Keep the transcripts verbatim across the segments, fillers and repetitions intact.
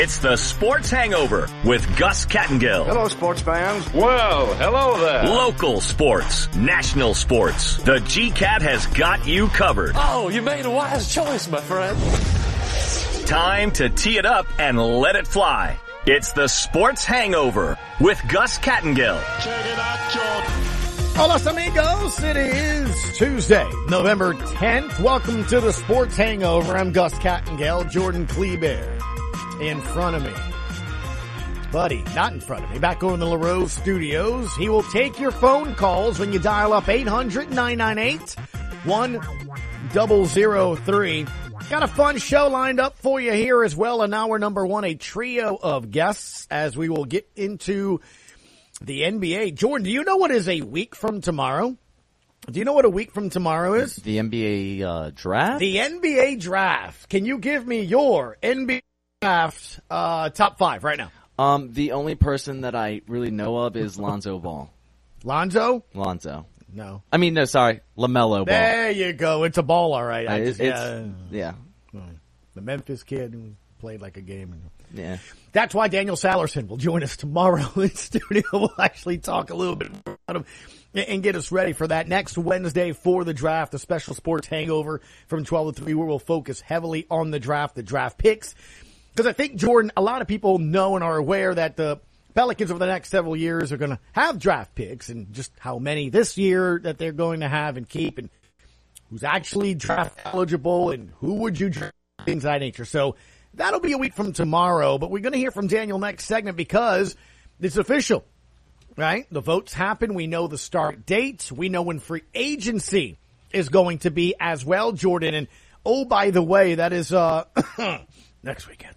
It's the Sports Hangover with Gus Kattengill. Hello, sports fans. Well, hello there. Local sports, national sports. The G CAT has got you covered. Oh, you made a wise choice, my friend. Time to tee it up and let it fly. It's the Sports Hangover with Gus Kattengill. Check it out, Jordan. Hola, amigos. It is Tuesday, November tenth. Welcome to the Sports Hangover. I'm Gus Kattengill. Jordan Kleber in front of me. Buddy, not in front of me. Back over in the LaRose studios. He will take your phone calls when you dial up eight hundred, nine nine eight, one zero zero three. Got a fun show lined up for you here as well. And hour number one, a trio of guests as we will get into the N B A. Jordan, do you know what is a week from tomorrow? Do you know what a week from tomorrow is? The N B A uh, draft? The N B A draft. Can you give me your N B A draft uh, top five right now? Um, the only person that I really know of is Lonzo Ball. Lonzo? Lonzo. No. I mean, no, sorry. LaMelo Ball. There you go. It's a ball, all right. I Uh, just, it's, yeah. yeah. The Memphis kid who played like a game. Yeah. That's why Daniel Sallerson will join us tomorrow in studio. We'll actually talk a little bit about him and get us ready for that next Wednesday for the draft, the special sports hangover from twelve to three, where we'll focus heavily on the draft, the draft picks. Because I think, Jordan, a lot of people know and are aware that the Pelicans over the next several years are going to have draft picks, and just how many this year that they're going to have and keep, and who's actually draft eligible, and who would you draft, things of that nature. So that'll be a week from tomorrow, but we're going to hear from Daniel next segment because it's official, right? The votes happen. We know the start date. We know when free agency is going to be as well, Jordan. And oh, by the way, that is uh next weekend.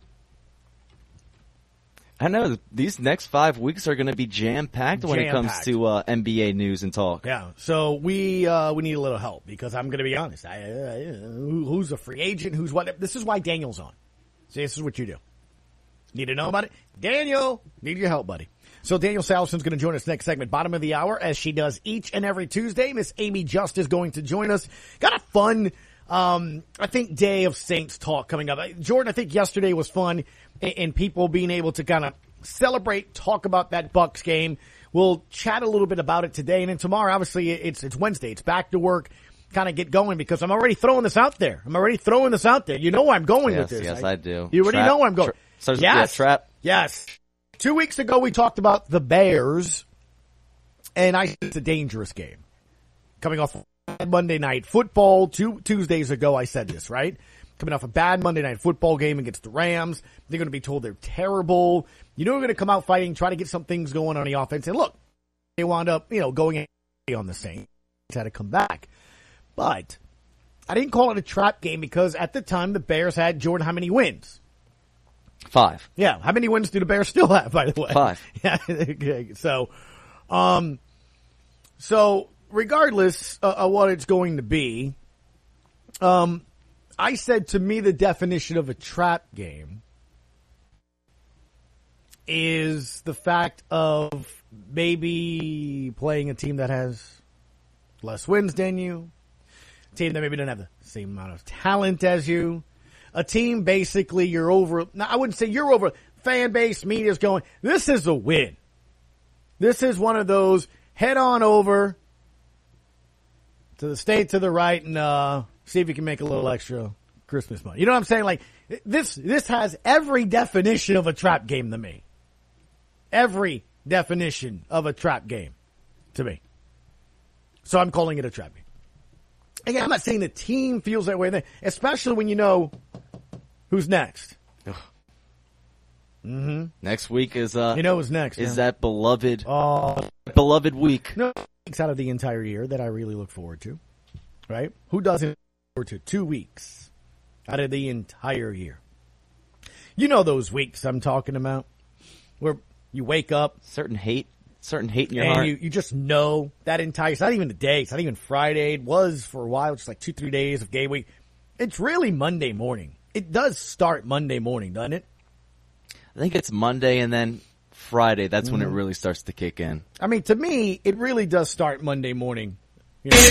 I know these next five weeks are going to be jam-packed when it comes Jam-packed. to uh, N B A news and talk. Yeah, so we uh, we need a little help because I'm going to be honest. I, uh, who, who's a free agent? Who's what? This is why Daniel's on. See, this is what you do. Need to know about it? Daniel, need your help, buddy. So Daniel Sallison's going to join us next segment, bottom of the hour, as she does each and every Tuesday. Miss Amy Just is going to join us. Got a fun, um, I think, day of Saints talk coming up. Jordan, I think yesterday was fun, and, and people being able to kind of celebrate, talk about that Bucks game. We'll chat a little bit about it today, and then tomorrow, obviously, it's it's Wednesday. It's back to work. Kind of get going because I'm already throwing this out there. I'm already throwing this out there. You know where I'm going Yes, with this. yes, I, I do. You already Trap- know where I'm going. Tra- so, yes. Yeah, trap. Yes. Two weeks ago, we talked about the Bears, and I said it's a dangerous game. Coming off Monday Night Football, two Tuesdays ago, I said this, right? Coming off a bad Monday Night Football game against the Rams. They're going to be told they're terrible. You know they're going to come out fighting, try to get some things going on the offense. And look, they wound up, you know, going on the Saints. Had to come back. But I didn't call it a trap game because at the time the Bears had, Jordan, how many wins? Five. Yeah. How many wins do the Bears still have, by the way? Five. Yeah. Okay. So, um, so regardless uh, of what it's going to be, um, I said to me the definition of a trap game is the fact of maybe playing a team that has less wins than you, a team that maybe doesn't have the same amount of talent as you, a team basically you're over, now I wouldn't say you're over, fan base, media's going, this is a win. This is one of those head on over to the state to the right and uh see if you can make a little extra Christmas money. You know what I'm saying? Like this this has every definition of a trap game to me. Every definition of a trap game to me. So I'm calling it a trap game. Again, I'm not saying the team feels that way, especially when you know who's next. Mm-hmm. Next week is uh, You know who's next. is now. that beloved Oh, beloved week. no weeks out of the entire year that I really look forward to. Right? Who doesn't look forward to two weeks out of the entire year? You know those weeks I'm talking about where you wake up Certain hate, certain hate in your and heart. you, you just know that entire, it's not even the day, it's not even Friday. It was for a while, just like two, three days of game week. It's really Monday morning. It does start Monday morning, doesn't it? I think it's Monday and then Friday. That's Mm-hmm. when it really starts to kick in. I mean, to me, it really does start Monday morning. You know?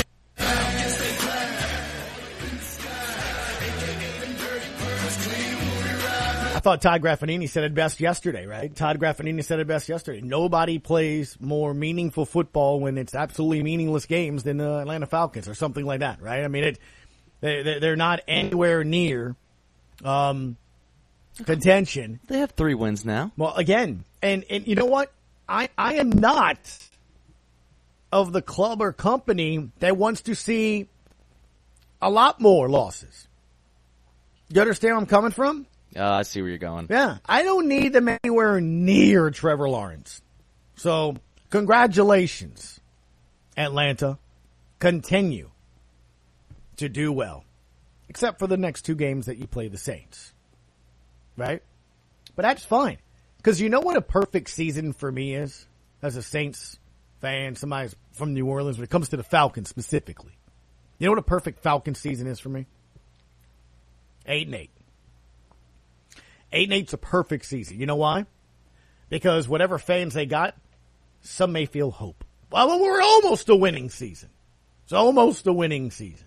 I thought Todd Graffanini said it best yesterday, right? Todd Graffanini said it best yesterday. Nobody plays more meaningful football when it's absolutely meaningless games than the Atlanta Falcons or something like that, right? I mean, it, they, they're not anywhere near um, contention. They have three wins now. Well, again, and, and you know what? I, I am not of the club or company that wants to see a lot more losses. You understand where I'm coming from? Uh, I see where you're going. Yeah. I don't need them anywhere near Trevor Lawrence. So, congratulations, Atlanta. Continue to do well. Except for the next two games that you play the Saints. Right? But that's fine. Because you know what a perfect season for me is? As a Saints fan, somebody from New Orleans, when it comes to the Falcons specifically. You know what a perfect Falcons season is for me? Eight and eight. Eight and eight's a perfect season. You know why? Because whatever fans they got, some may feel hope. Well, we're almost a winning season. It's almost a winning season.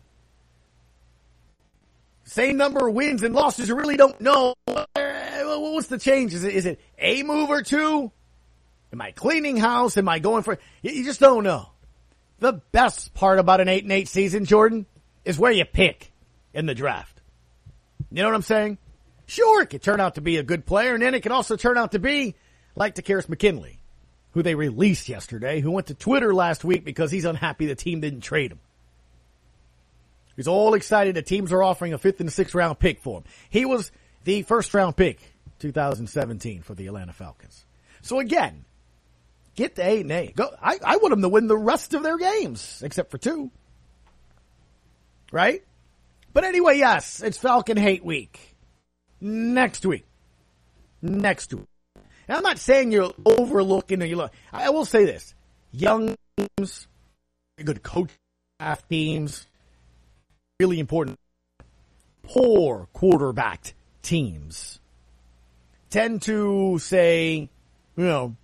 Same number of wins and losses. You really don't know. What's the change? Is it, is it a move or two? Am I cleaning house? Am I going for? You just don't know. The best part about an eight and eight season, Jordan, is where you pick in the draft. You know what I'm saying? Sure, it could turn out to be a good player, and then it could also turn out to be like DeCarris McKinley, who they released yesterday, who went to Twitter last week because he's unhappy the team didn't trade him. He's all excited that teams are offering a fifth and sixth round pick for him. He was the first round pick, two thousand seventeen, for the Atlanta Falcons. So again, get to eight and eight. Go. I, I want them to win the rest of their games, except for two. Right? But anyway, yes, it's Falcon Hate Week. Next week. Next week. And I'm not saying you're overlooking or you look. I will say this. Young teams, good coach staff teams, really important. Poor quarterbacked teams tend to say, you know,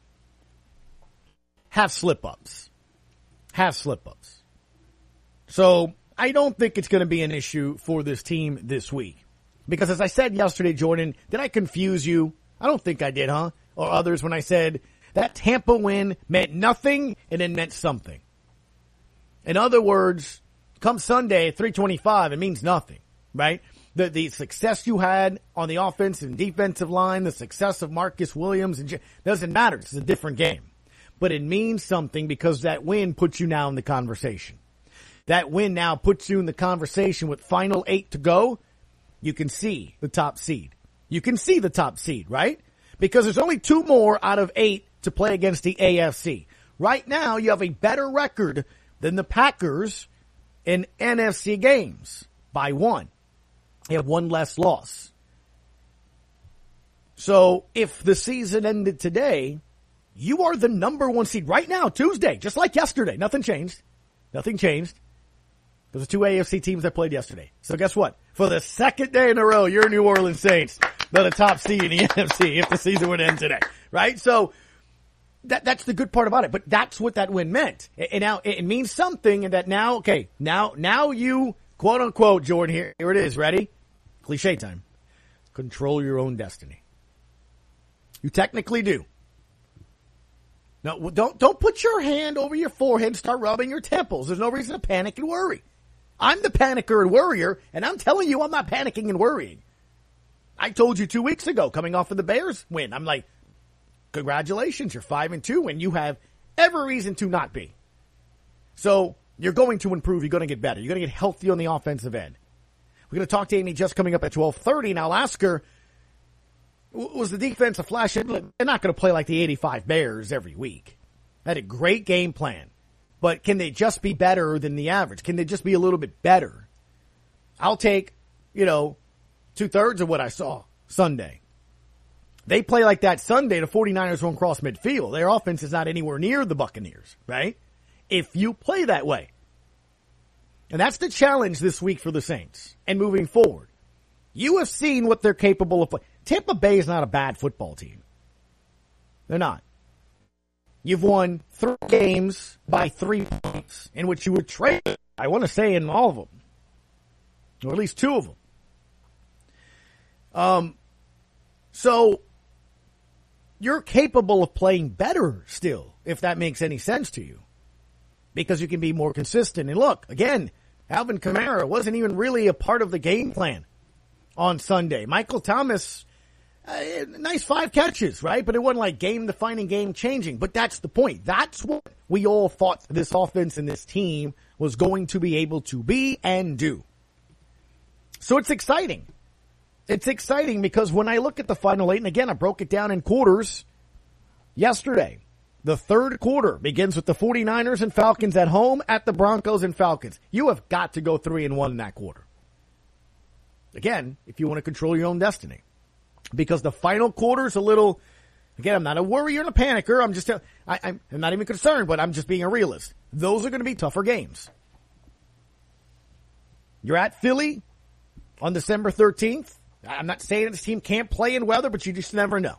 have slip-ups. Have slip-ups. So I don't think it's going to be an issue for this team this week. Because as I said yesterday, Jordan, did I confuse you? I don't think I did, huh? Or others when I said that Tampa win meant nothing and then meant something. In other words, come Sunday at three twenty-five, it means nothing, right? The the success you had on the offensive and defensive line, the success of Marcus Williams, and doesn't matter. It's a different game. But it means something because that win puts you now in the conversation. That win now puts you in the conversation with final eight to go. You can see the top seed. You can see the top seed, right? Because there's only two more out of eight to play against the A F C. Right now, you have a better record than the Packers in N F C games by one. You have one less loss. So if the season ended today, you are the number one seed right now, Tuesday, just like yesterday. Nothing changed. Nothing changed. There's two A F C teams that played yesterday. So guess what? For the second day in a row, your New Orleans Saints, they're the top seed in the N F C if the season would end today, right? So that that's the good part about it. But that's what that win meant. And now it means something, and that now, okay, now now you, quote unquote, Jordan, here, here it is, ready? Cliche time. Control your own destiny. You technically do. No, don't don't put your hand over your forehead and start rubbing your temples. There's no reason to panic and worry. I'm the panicker and worrier, and I'm telling you I'm not panicking and worrying. I told you two weeks ago, coming off of the Bears win, I'm like, congratulations, you're five and two, and you have every reason to not be. So you're going to improve. You're going to get better. You're going to get healthy on the offensive end. We're going to talk to Amy just coming up at twelve thirty, and I'll ask her, was the defense a flash? They're not going to play like the eighty-five Bears every week. They had a great game plan. But can they just be better than the average? Can they just be a little bit better? I'll take, you know, two-thirds of what I saw Sunday. They play like that Sunday, the 49ers won't cross midfield. Their offense is not anywhere near the Buccaneers, right? If you play that way. And that's the challenge this week for the Saints and moving forward. You have seen what they're capable of playing. Tampa Bay is not a bad football team. They're not. You've won three games by three points in which you were traded, I want to say, in all of them. Or at least two of them. Um, So you're capable of playing better still, if that makes any sense to you, because you can be more consistent. And look, again, Alvin Kamara wasn't even really a part of the game plan on Sunday. Michael Thomas, uh, nice five catches, right? But it wasn't like game-defining, game-changing. But that's the point. That's what we all thought this offense and this team was going to be able to be and do. So it's exciting. It's exciting because when I look at the final eight, and again, I broke it down in quarters yesterday. The third quarter begins with the 49ers and Falcons at home at the Broncos and Falcons. You have got to go three and one in that quarter. Again, if you want to control your own destiny. Because the final quarter is a little, again, I'm not a worrier and a panicker. I'm just, I, I'm not even concerned, but I'm just being a realist. Those are going to be tougher games. You're at Philly on December thirteenth. I'm not saying this team can't play in weather, but you just never know.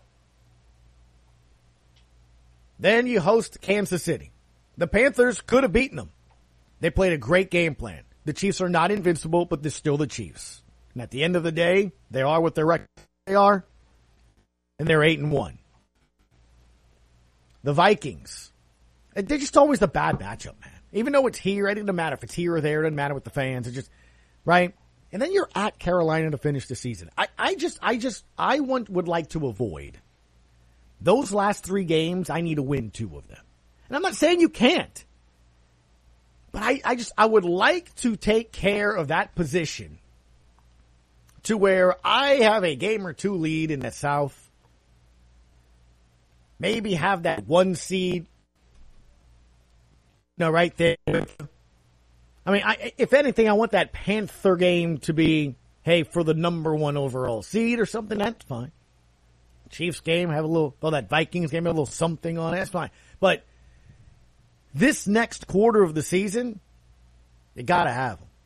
Then you host Kansas City. The Panthers could have beaten them. They played a great game plan. The Chiefs are not invincible, but they're still the Chiefs. And at the end of the day, they are what their record they are, and they're eight and one. The Vikings, they're just always the bad matchup, man. Even though it's here, it doesn't matter if it's here or there. It doesn't matter with the fans. It's just right. And then you're at Carolina to finish the season. I, I just, I just, I want, would like to avoid those last three games. I need to win two of them. And I'm not saying you can't, but I, I just, I would like to take care of that position to where I have a game or two lead in the South. Maybe have that one seed, no, right there. I mean, I, if anything, I want that Panther game to be, hey, for the number one overall seed or something. That's fine. Chiefs game, have a little, oh, that Vikings game, have a little something on it. That's fine. But this next quarter of the season, you got to have them.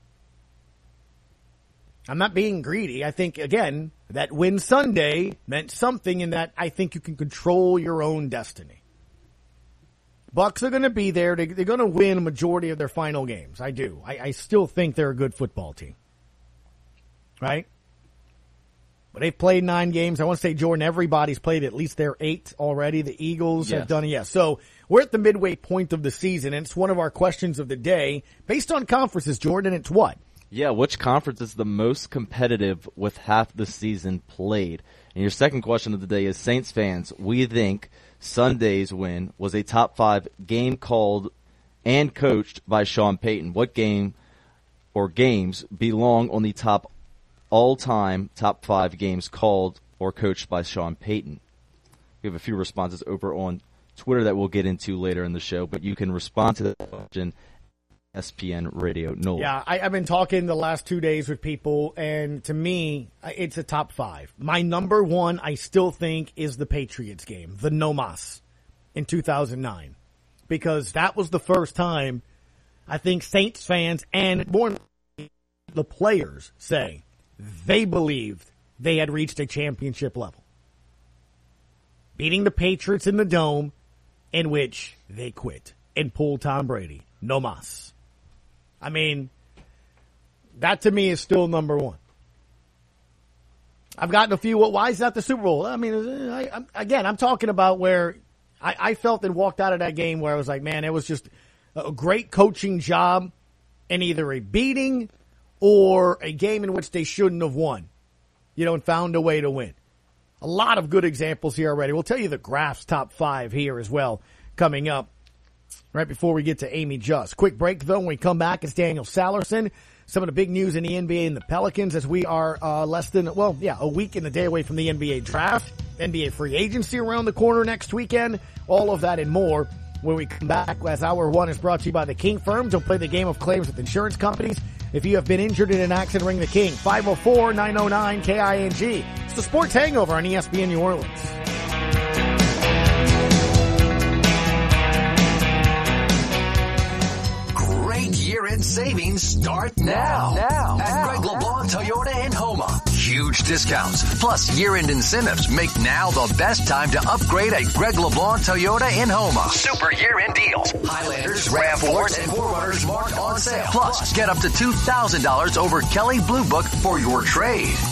I'm not being greedy. I think, again, that win Sunday meant something in that I think you can control your own destiny. Bucks are going to be there. They, they're going to win a majority of their final games. I do. I, I still think they're a good football team. Right? But they've played nine games. I want to say, Jordan, everybody's played at least their eight already. The Eagles yes. have done it. Yes. So we're at the midway point of the season, and it's one of our questions of the day. Based on conferences, Jordan, it's what? Yeah, which conference is the most competitive with half the season played? And your second question of the day is, Saints fans, we think Sunday's win was a top five game called and coached by Sean Payton. What game or games belong on the top all-time top five games called or coached by Sean Payton? We have a few responses over on Twitter that we'll get into later in the show, but you can respond to that question. E S P N Radio Nola. Yeah, I, I've been talking the last two days with people, and to me, it's a top five. My number one, I still think, is the Patriots game, the No Mas, in two thousand nine. Because that was the first time I think Saints fans and more the players say they believed they had reached a championship level. Beating the Patriots in the Dome, in which they quit and pulled Tom Brady. No mas. I mean, that to me is still number one. I've gotten a few, well, why is that the Super Bowl? I mean, I, I, again, I'm talking about where I, I felt and walked out of that game where I was like, man, it was just a great coaching job in either a beating or a game in which they shouldn't have won, you know, and found a way to win. A lot of good examples here already. We'll tell you the Graph's top five here as well coming up right before we get to Amy Just. Quick break, though. When we come back, it's Daniel Salerson. Some of the big news in the N B A and the Pelicans as we are uh, less than, well, yeah, a week and a day away from the N B A draft. N B A free agency around the corner next weekend. All of that and more when we come back, as hour one is brought to you by the King Firm. Don't play the game of claims with insurance companies. If you have been injured in an accident, ring the King. five oh four, nine oh nine, K I N G. It's the Sports Hangover on E S P N New Orleans. Year-end savings start now. Now. At Greg LeBlanc Toyota in Houma. Huge discounts, plus year-end incentives make now the best time to upgrade at Greg LeBlanc Toyota in Houma. Super year-end deals. Highlanders, RAV fours, and four runners marked on sale. Plus, get up to two thousand dollars over Kelley Blue Book for your trade.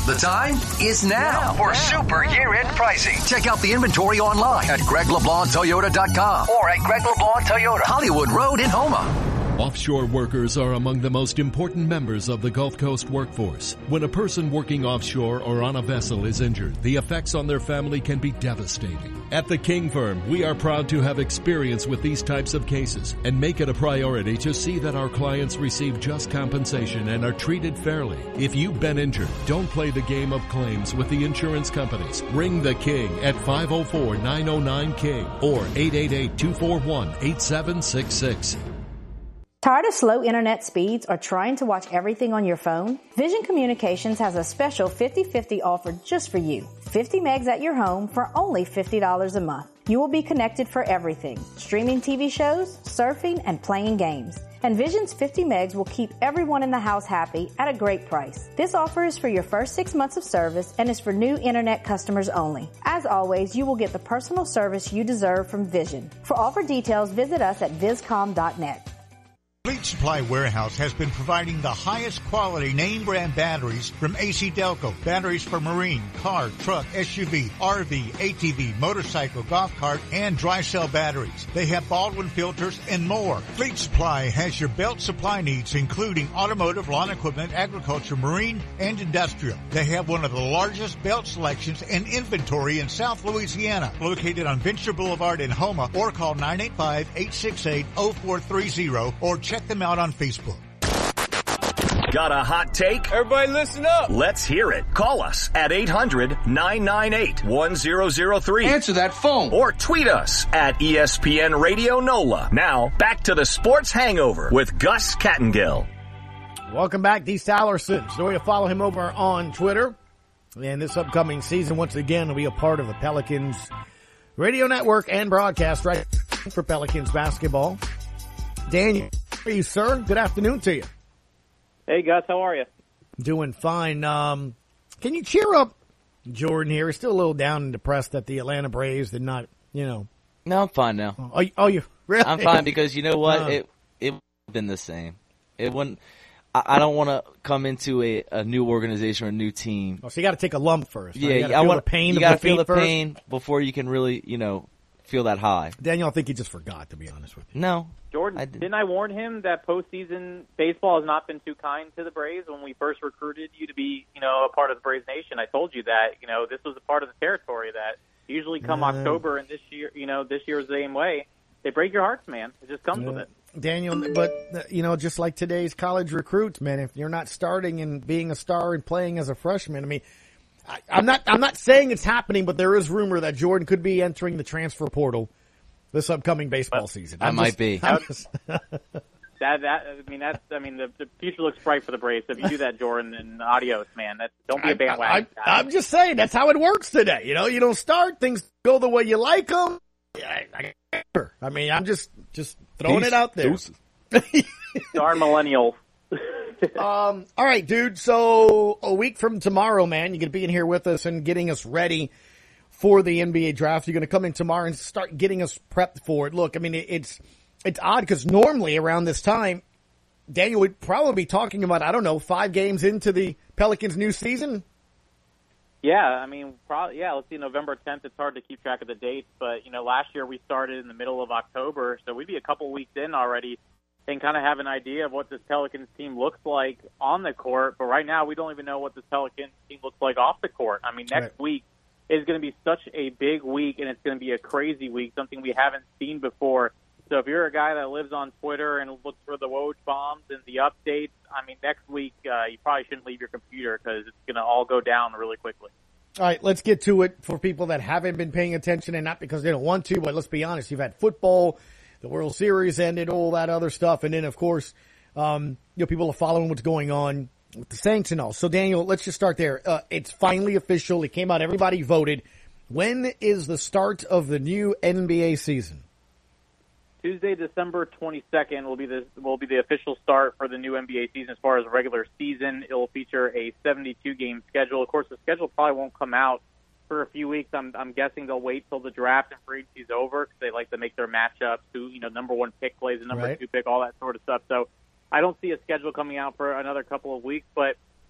The time is now for super year-end pricing. Check out the inventory online at Greg LeBlanc Toyota dot com or at Greg LeBlanc Toyota, Hollywood Road in Houma. Offshore workers are among the most important members of the Gulf Coast workforce. When a person working offshore or on a vessel is injured, the effects on their family can be devastating. At the King Firm, we are proud to have experience with these types of cases and make it a priority to see that our clients receive just compensation and are treated fairly. If you've been injured, don't play the game of claims with the insurance companies. Ring the King at five oh four, nine oh nine, King or eight eight eight, two four one, eight seven six six. Tired of slow internet speeds or trying to watch everything on your phone? Vision Communications has a special fifty fifty offer just for you. fifty megs at your home for only fifty dollars a month. You will be connected for everything, streaming T V shows, surfing, and playing games. And Vision's fifty megs will keep everyone in the house happy at a great price. This offer is for your first six months of service and is for new internet customers only. As always, you will get the personal service you deserve from Vision. For offer details, visit us at viscom dot net. Fleet Supply Warehouse has been providing the highest quality name brand batteries from A C Delco. Batteries for marine, car, truck, S U V, R V, A T V, motorcycle, golf cart, and dry cell batteries. They have Baldwin filters and more. Fleet Supply has your belt supply needs, including automotive, lawn equipment, agriculture, marine, and industrial. They have one of the largest belt selections and inventory in South Louisiana. Located on Venture Boulevard in Houma, or call nine eight five, eight six eight, zero four three zero or check them out on Facebook. Got a hot take? Everybody listen up. Let's hear it. Call us at eight hundred, nine nine eight, one zero zero three. Answer that phone. Or tweet us at E S P N Radio NOLA. Now, back to the Sports Hangover with Gus Kattengill. Welcome back, D. Salerson. So you follow him over on Twitter. And this upcoming season, once again, will be a part of the Pelicans radio network and broadcast right for Pelicans basketball. Daniel, how are you, sir? Good afternoon to you. Hey, Gus. How are you? Doing fine. Um, can you cheer up Jordan here? He's still a little down and depressed that the Atlanta Braves did not, you know. No, I'm fine now. Oh, oh you really? I'm fine because you know what? Uh, it it would have been the same. It wouldn't. I, I don't want to come into a, a new organization or a new team. Oh, so you got to take a lump first. Yeah, you gotta I feel want the pain. You got to of feel the first. pain before you can really, you know, feel that high. Daniel, I think he just forgot, to be honest with you. No. Jordan, I didn't. didn't I warn him that postseason baseball has not been too kind to the Braves when we first recruited you to be, you know, a part of the Braves Nation? I told you that, you know, this was a part of the territory that usually come uh, October and this year, you know, this year's the same way. They break your hearts, man. It just comes uh, with it. Daniel, but, you know, just like today's college recruits, man, if you're not starting and being a star and playing as a freshman, I mean, I, I'm not, I'm not saying it's happening, but there is rumor that Jordan could be entering the transfer portal this upcoming baseball well, season. I I'm might just, be. Just that that I mean that's I mean the, the future looks bright for the Braves. So if you do that, Jordan, then adios, man. That's don't be a bandwagon. I, I, I'm just saying that's how it works today. You know, you don't start things go the way you like them. I, I, I mean, I'm just just throwing Peace. it out there. Darn millennials. um. All right, dude. So a week from tomorrow, man, you're gonna be in here with us and getting us ready for the N B A draft. You're going to come in tomorrow and start getting us prepped for it. Look, I mean, it's it's odd because normally around this time, Daniel would probably be talking about, I don't know, five games into the Pelicans' new season. Yeah, I mean, probably, yeah, let's see, November tenth. It's hard to keep track of the dates, but, you know, last year we started in the middle of October, so we'd be a couple weeks in already and kind of have an idea of what this Pelicans team looks like on the court. But right now we don't even know what this Pelicans team looks like off the court. I mean, next right. week is going to be such a big week, and it's going to be a crazy week, something we haven't seen before. So if you're a guy that lives on Twitter and looks for the Woj bombs and the updates, I mean, next week uh, you probably shouldn't leave your computer because it's going to all go down really quickly. All right, let's get to it for people that haven't been paying attention, and not because they don't want to, but let's be honest, you've had football, the World Series ended, all that other stuff, and then, of course, um, you know, people are following what's going on with the Saints and all. So, Daniel, let's just start there. Uh, it's finally official. It came out. Everybody voted. When is the start of the new N B A season? Tuesday, December twenty-second will be the will be the official start for the new N B A season. As far as regular season, it will feature a seventy-two game schedule. Of course, the schedule probably won't come out for a few weeks. I'm I'm guessing they'll wait till the draft and free agency's over because they like to make their matchups. Who you know, number one pick plays the number right. two pick, all that sort of stuff. So I don't see a schedule coming out for another couple of weeks, but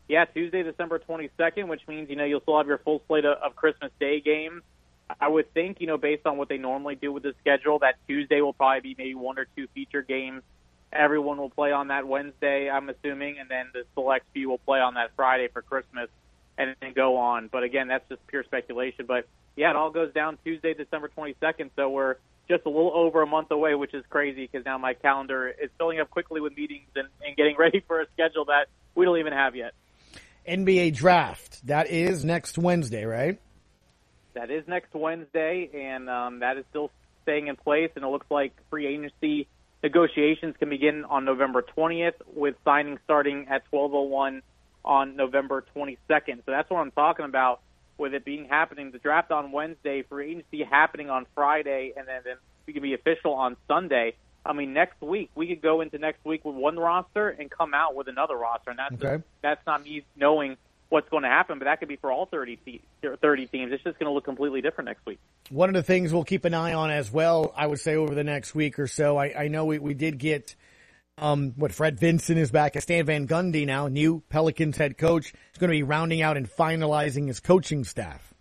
yeah, Tuesday, December twenty-second, which means, you know, you'll still have your full slate of, of Christmas Day games. I would think, you know, based on what they normally do with the schedule, that Tuesday will probably be maybe one or two feature games. Everyone will play on that Wednesday, I'm assuming, and then the select few will play on that Friday for Christmas and then go on. But, again, that's just pure speculation. But, yeah, it all goes down Tuesday, December twenty-second, so we're just a little over a month away, which is crazy because now my calendar is filling up quickly with meetings and, and getting ready for a schedule that we don't even have yet. N B A draft, that is next Wednesday, right? That is next Wednesday, and um, that is still staying in place, and it looks like free agency negotiations can begin on November twentieth, with signing starting at twelve oh one on November twenty-second. So that's what I'm talking about with it being happening. The draft on Wednesday, free agency happening on Friday, and then, then we can be official on Sunday. I mean, next week, we could go into next week with one roster and come out with another roster, and that's, okay. just, that's not me knowing what's going to happen, but that could be for all thirty, te- thirty teams. It's just going to look completely different next week. One of the things we'll keep an eye on as well, I would say, over the next week or so, I, I know we, we did get um, what Fred Vinson is back. Stan Van Gundy now, new Pelicans head coach, is going to be rounding out and finalizing his coaching staff.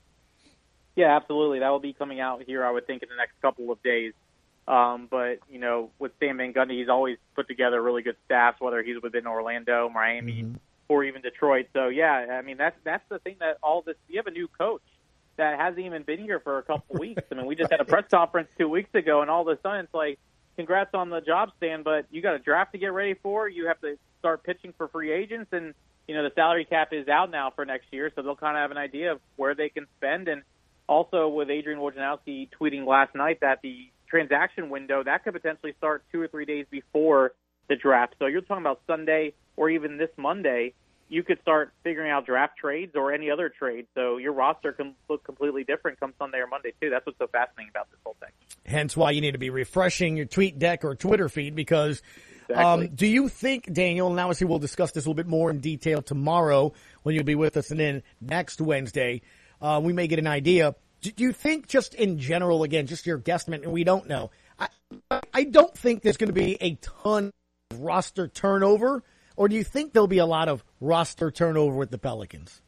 Yeah, absolutely. That will be coming out here, I would think, in the next couple of days. Um, but, you know, with Stan Van Gundy, he's always put together really good staffs, whether he's within Orlando, Miami, mm-hmm. or even Detroit. So, yeah, I mean, that's that's the thing that all this – you have a new coach that hasn't even been here for a couple of weeks. I mean, we just had a press conference two weeks ago, and all of a sudden it's like, congrats on the job, Stan, but you got a draft to get ready for. You have to start pitching for free agents, and, you know, the salary cap is out now for next year, so they'll kind of have an idea of where they can spend. And also with Adrian Wojnarowski tweeting last night that the transaction window, that could potentially start two or three days before the draft. So you're talking about Sunday or even this Monday, you could start figuring out draft trades or any other trade. So your roster can look completely different come Sunday or Monday, too. That's what's so fascinating about this whole thing. Hence why you need to be refreshing your tweet deck or Twitter feed because exactly. um, do you think, Daniel, and obviously we'll discuss this a little bit more in detail tomorrow when you'll be with us, and then next Wednesday, uh, we may get an idea. Do you think just in general, again, just your guesstimate, and we don't know, I, I don't think there's going to be a ton of roster turnover, or do you think there'll be a lot of roster turnover with the Pelicans?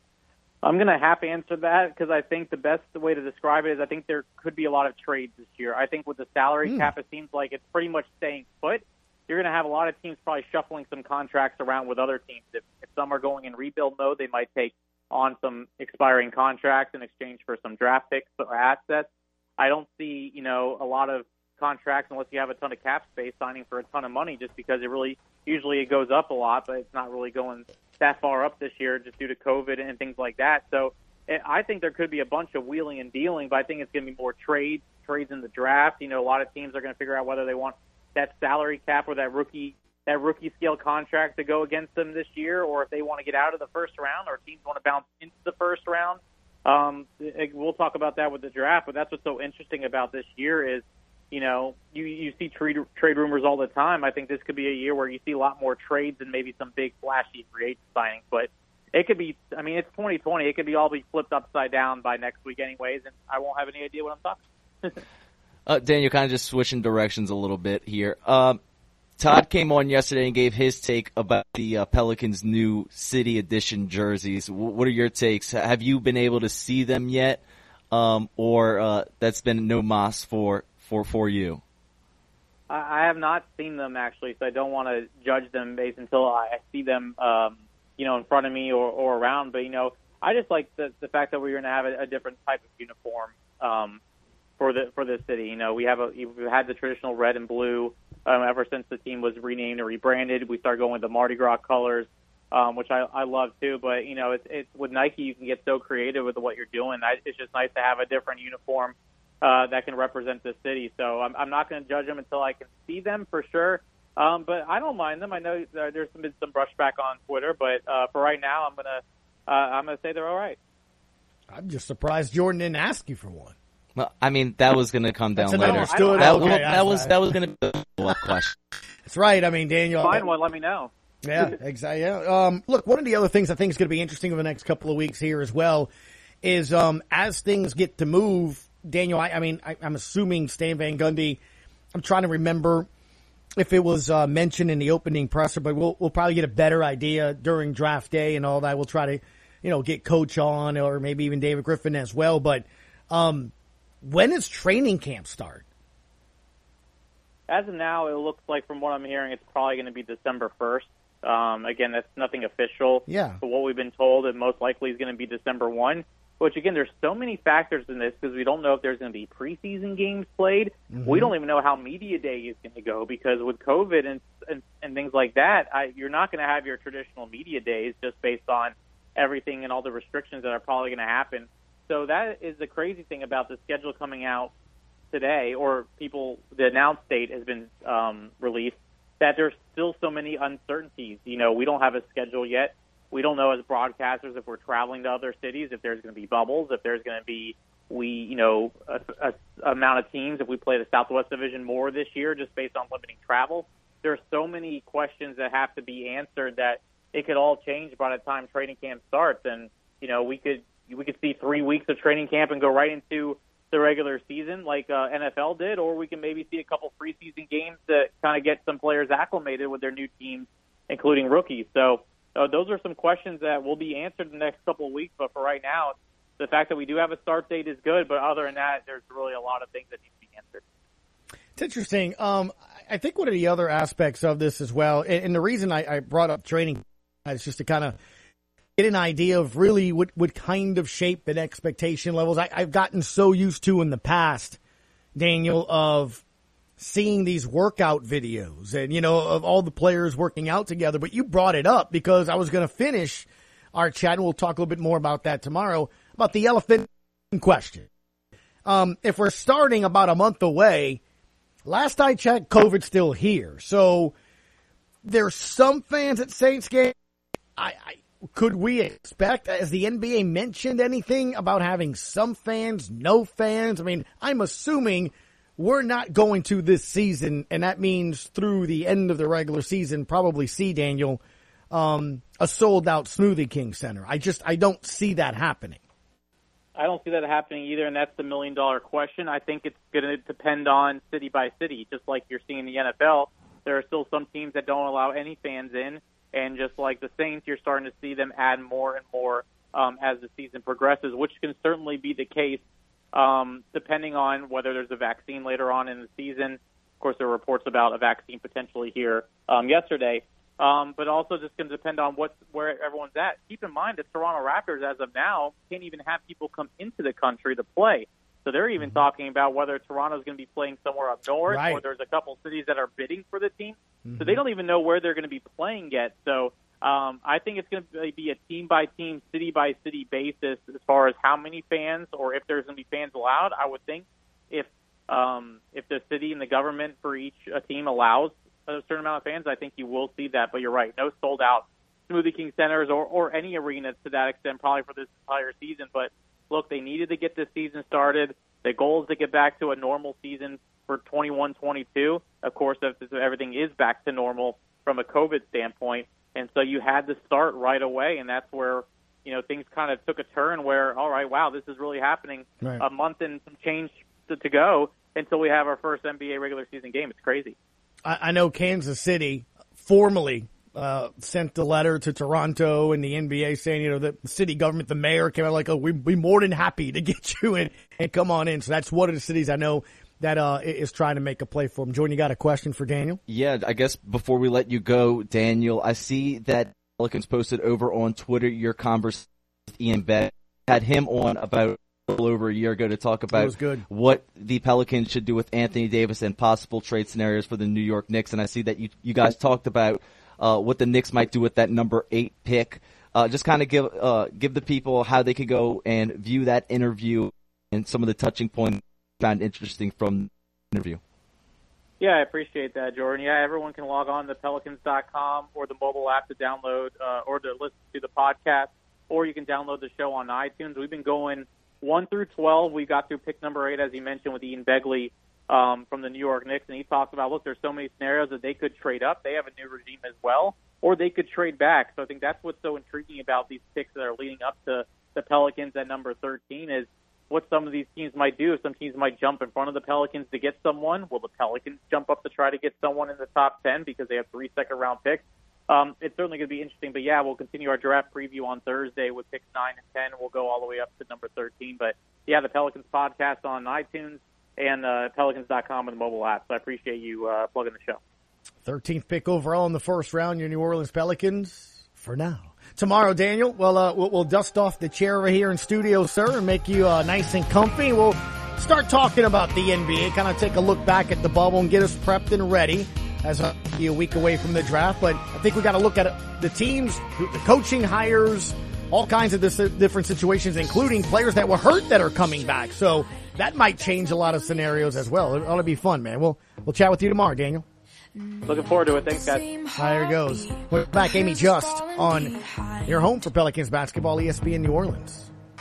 I'm going to half answer that because I think the best way to describe it is I think there could be a lot of trades this year. I think with the salary mm. cap, it seems like it's pretty much staying put. You're going to have a lot of teams probably shuffling some contracts around with other teams. If, if some are going in rebuild mode, they might take on some expiring contracts in exchange for some draft picks or assets. I don't see, you know, a lot of contracts unless you have a ton of cap space signing for a ton of money just because it really, usually it goes up a lot, but it's not really going that far up this year just due to COVID and things like that. So I think there could be a bunch of wheeling and dealing, but I think it's going to be more trades, trades in the draft. You know, a lot of teams are going to figure out whether they want that salary cap or that rookie that rookie scale contract to go against them this year, or if they want to get out of the first round, or teams want to bounce into the first round. Um, we'll talk about that with the draft, but that's what's so interesting about this year is, you know, you, you see trade, trade rumors all the time. I think this could be a year where you see a lot more trades and maybe some big flashy free agent signings, but it could be, I mean, it's twenty twenty. It could be all be flipped upside down by next week anyways, and I won't have any idea what I'm talking. uh, Daniel, kind of just switching directions a little bit here. Um, Todd came on yesterday and gave his take about the uh, Pelicans' new City Edition jerseys. W- what are your takes? Have you been able to see them yet, um, or uh, that's been no mas for, for, for you? I have not seen them, actually, so I don't want to judge them based until I see them, um, you know, in front of me or, or around. But, you know, I just like the, the fact that we're going to have a, a different type of uniform um, for the for this city. You know, we have a we've had the traditional red and blue um, ever since the team was renamed or rebranded. We started going with the Mardi Gras colors, um, which I, I love too. But you know, it's, it's with Nike, you can get so creative with what you're doing. I, it's just nice to have a different uniform uh, that can represent the city. So I'm, I'm not going to judge them until I can see them for sure. Um, but I don't mind them. I know there's been some brushback on Twitter, but uh, for right now, I'm gonna uh, I'm gonna say they're all right. I'm just surprised Jordan didn't ask you for one. Well, I mean, that was going to come down That's later. Understood. That, okay, well, that was right. that was going to be a question. That's right. I mean, Daniel. Find one. Let me know. Yeah, exactly. Yeah. Um, look, one of the other things I think is going to be interesting over the next couple of weeks here as well is um, as things get to move, Daniel. I, I mean, I, I'm assuming Stan Van Gundy. I'm trying to remember. if it was uh, mentioned in the opening presser, but we'll we'll probably get a better idea during draft day and all that. We'll try to, you know, get Coach on or maybe even David Griffin as well. But um, when does training camp start? As of now, it looks like from what I'm hearing, it's probably going to be December first. Um, again, that's nothing official. Yeah. But what we've been told, it most likely is going to be December first, which, again, there's so many factors in this because we don't know if there's going to be preseason games played. Mm-hmm. We don't even know how media day is going to go because with COVID and and, and things like that, I, you're not going to have your traditional media days just based on everything and all the restrictions that are probably going to happen. So that is the crazy thing about the schedule coming out today, or people, the announced date has been um, released, that there's still so many uncertainties. You know, we don't have a schedule yet. We don't know as broadcasters if we're traveling to other cities, if there's going to be bubbles, if there's going to be, we, you know, a, a amount of teams, if we play the Southwest Division more this year just based on limiting travel. There's so many questions that have to be answered that it could all change by the time training camp starts. And, you know, we could we could see three weeks of training camp and go right into the regular season like uh, N F L did, or we can maybe see a couple preseason games that kind of get some players acclimated with their new teams, including rookies. So uh, those are some questions that will be answered in the next couple of weeks. But for right now, the fact that we do have a start date is good. But other than that, there's really a lot of things that need to be answered. It's interesting. Um, I think one of the other aspects of this as well, and, and the reason I, I brought up training is just to kind of get an idea of really what would kind of shape and expectation levels. I, I've gotten so used to in the past, Daniel, of seeing these workout videos and, you know, of all the players working out together. But you brought it up because I was going to finish our chat, and we'll talk a little bit more about that tomorrow, about the elephant in question. Um, if we're starting about a month away, last I checked, COVID's still here. So there's some fans at Saints game. I, I Could we expect, as the N B A mentioned anything about having some fans, no fans? I mean, I'm assuming we're not going to this season, and that means through the end of the regular season, probably see, Daniel, um, a sold-out Smoothie King Center. I just, I don't see that happening. I don't see that happening either, and that's the million-dollar question. I think it's going to depend on city by city, just like you're seeing in the N F L. There are still some teams that don't allow any fans in. And just like the Saints, you're starting to see them add more and more um, as the season progresses, which can certainly be the case um, depending on whether there's a vaccine later on in the season. Of course, there were reports about a vaccine potentially here um, yesterday. Um, but also just going to depend on what where everyone's at. Keep in mind, the Toronto Raptors, as of now, can't even have people come into the country to play. So they're even mm-hmm. talking about whether Toronto's going to be playing somewhere up north, right. or there's a couple cities that are bidding for the team. So they don't even know where they're going to be playing yet. So um, I think it's going to be a team-by-team, city-by-city basis as far as how many fans or if there's going to be fans allowed. I would think if um, if the city and the government for each uh, team allows a certain amount of fans, I think you will see that. But you're right, no sold-out Smoothie King Centers or, or any arenas to that extent probably for this entire season. But, look, they needed to get this season started. The goal is to get back to a normal season for twenty-one twenty-two, of course, if everything is back to normal from a COVID standpoint. And so you had to start right away, and that's where, you know, things kind of took a turn where, all right, wow, this is really happening. Right. A month and some change to, to go until we have our first N B A regular season game. It's crazy. I, I know Kansas City formally uh, sent a letter to Toronto and the N B A saying, you know, the city government, the mayor came out like, oh, we, we're more than happy to get you in and come on in. So that's one of the cities I know that uh, is trying to make a play for him. Jordan, you got a question for Daniel? Yeah, I guess before we let you go, Daniel, I see that Pelicans posted over on Twitter your conversation with Ian Beck. Had him on about a little over a year ago to talk about what the Pelicans should do with Anthony Davis and possible trade scenarios for the New York Knicks. And I see that you, you guys talked about uh, what the Knicks might do with that number eight pick. Uh, just kind of give uh, give the people how they could go and view that interview and some of the touching points found interesting from the interview. Yeah, I appreciate that, Jordan. Yeah, everyone can log on to pelicans dot com or the mobile app to download uh, or to listen to the podcast, or you can download the show on iTunes. We've been going one through twelve. We got through pick number eight, as you mentioned, with Ian Begley um, from the New York Knicks, and he talks about, look, there's so many scenarios that they could trade up. They have a new regime as well, or they could trade back. So I think that's what's so intriguing about these picks that are leading up to the Pelicans at number thirteen is what some of these teams might do. Some teams might jump in front of the Pelicans to get someone. Will the Pelicans jump up to try to get someone in the top ten because they have three second-round picks? Um, it's certainly going to be interesting. But, yeah, we'll continue our draft preview on Thursday with picks nine and ten. We'll go all the way up to number thirteen. But, yeah, the Pelicans podcast on iTunes and uh, Pelicans dot com and the mobile app. So I appreciate you uh, plugging the show. thirteenth pick overall in the first round, your New Orleans Pelicans for now. Tomorrow, Daniel, well, uh, we'll, we'll dust off the chair over here in studio, sir, and make you uh, nice and comfy. We'll start talking about the N B A, kind of take a look back at the bubble and get us prepped and ready as a, a week away from the draft. But I think we got to look at it, the teams, the coaching hires, all kinds of this, different situations, including players that were hurt that are coming back. So that might change a lot of scenarios as well. It ought to be fun, man. We'll we'll chat with you tomorrow, Daniel. Looking forward to it. Thanks, guys. There it goes. We're back. Amy Just on your home for Pelicans basketball, E S P N New Orleans.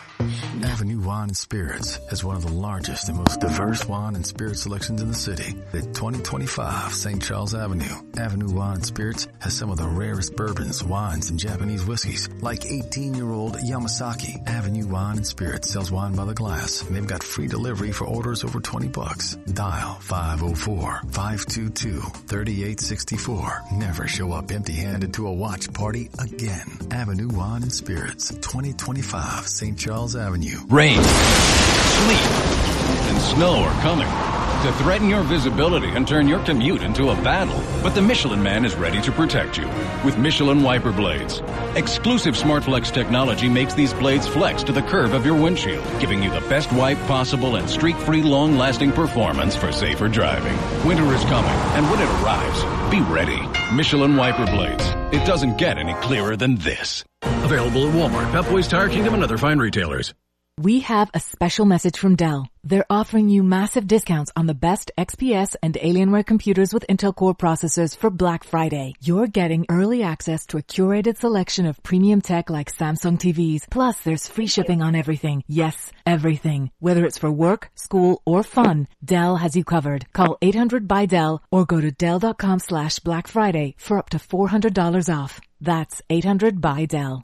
Avenue Wine and Spirits has one of the largest and most diverse wine and spirit selections in the city at twenty twenty-five Saint Charles Avenue. Avenue Wine and Spirits has some of the rarest bourbons, wines, and Japanese whiskeys, like eighteen-year-old Yamasaki. Avenue Wine and Spirits sells wine by the glass, and they've got free delivery for orders over twenty bucks. Dial five oh four, five two two, three eight six four. Never show up empty-handed to a watch party again. Avenue Wine and Spirits, twenty twenty-five Saint Charles Avenue. Rain, sleet, and snow are coming to threaten your visibility and turn your commute into a battle. But the Michelin Man is ready to protect you with Michelin wiper blades. Exclusive SmartFlex technology makes these blades flex to the curve of your windshield, giving you the best wipe possible and streak-free, long-lasting performance for safer driving. Winter is coming, and when it arrives, be ready. Michelin wiper blades. It doesn't get any clearer than this. Available at Walmart, Pep Boys, Tire Kingdom, and other fine retailers. We have a special message from Dell. They're offering you massive discounts on the best X P S and Alienware computers with Intel Core processors for Black Friday. You're getting early access to a curated selection of premium tech like Samsung T Vs. Plus, there's free shipping on everything. Yes, everything. Whether it's for work, school, or fun, Dell has you covered. Call eight hundred by Dell or go to Dell.com slash Black Friday for up to four hundred dollars off. That's eight hundred by Dell.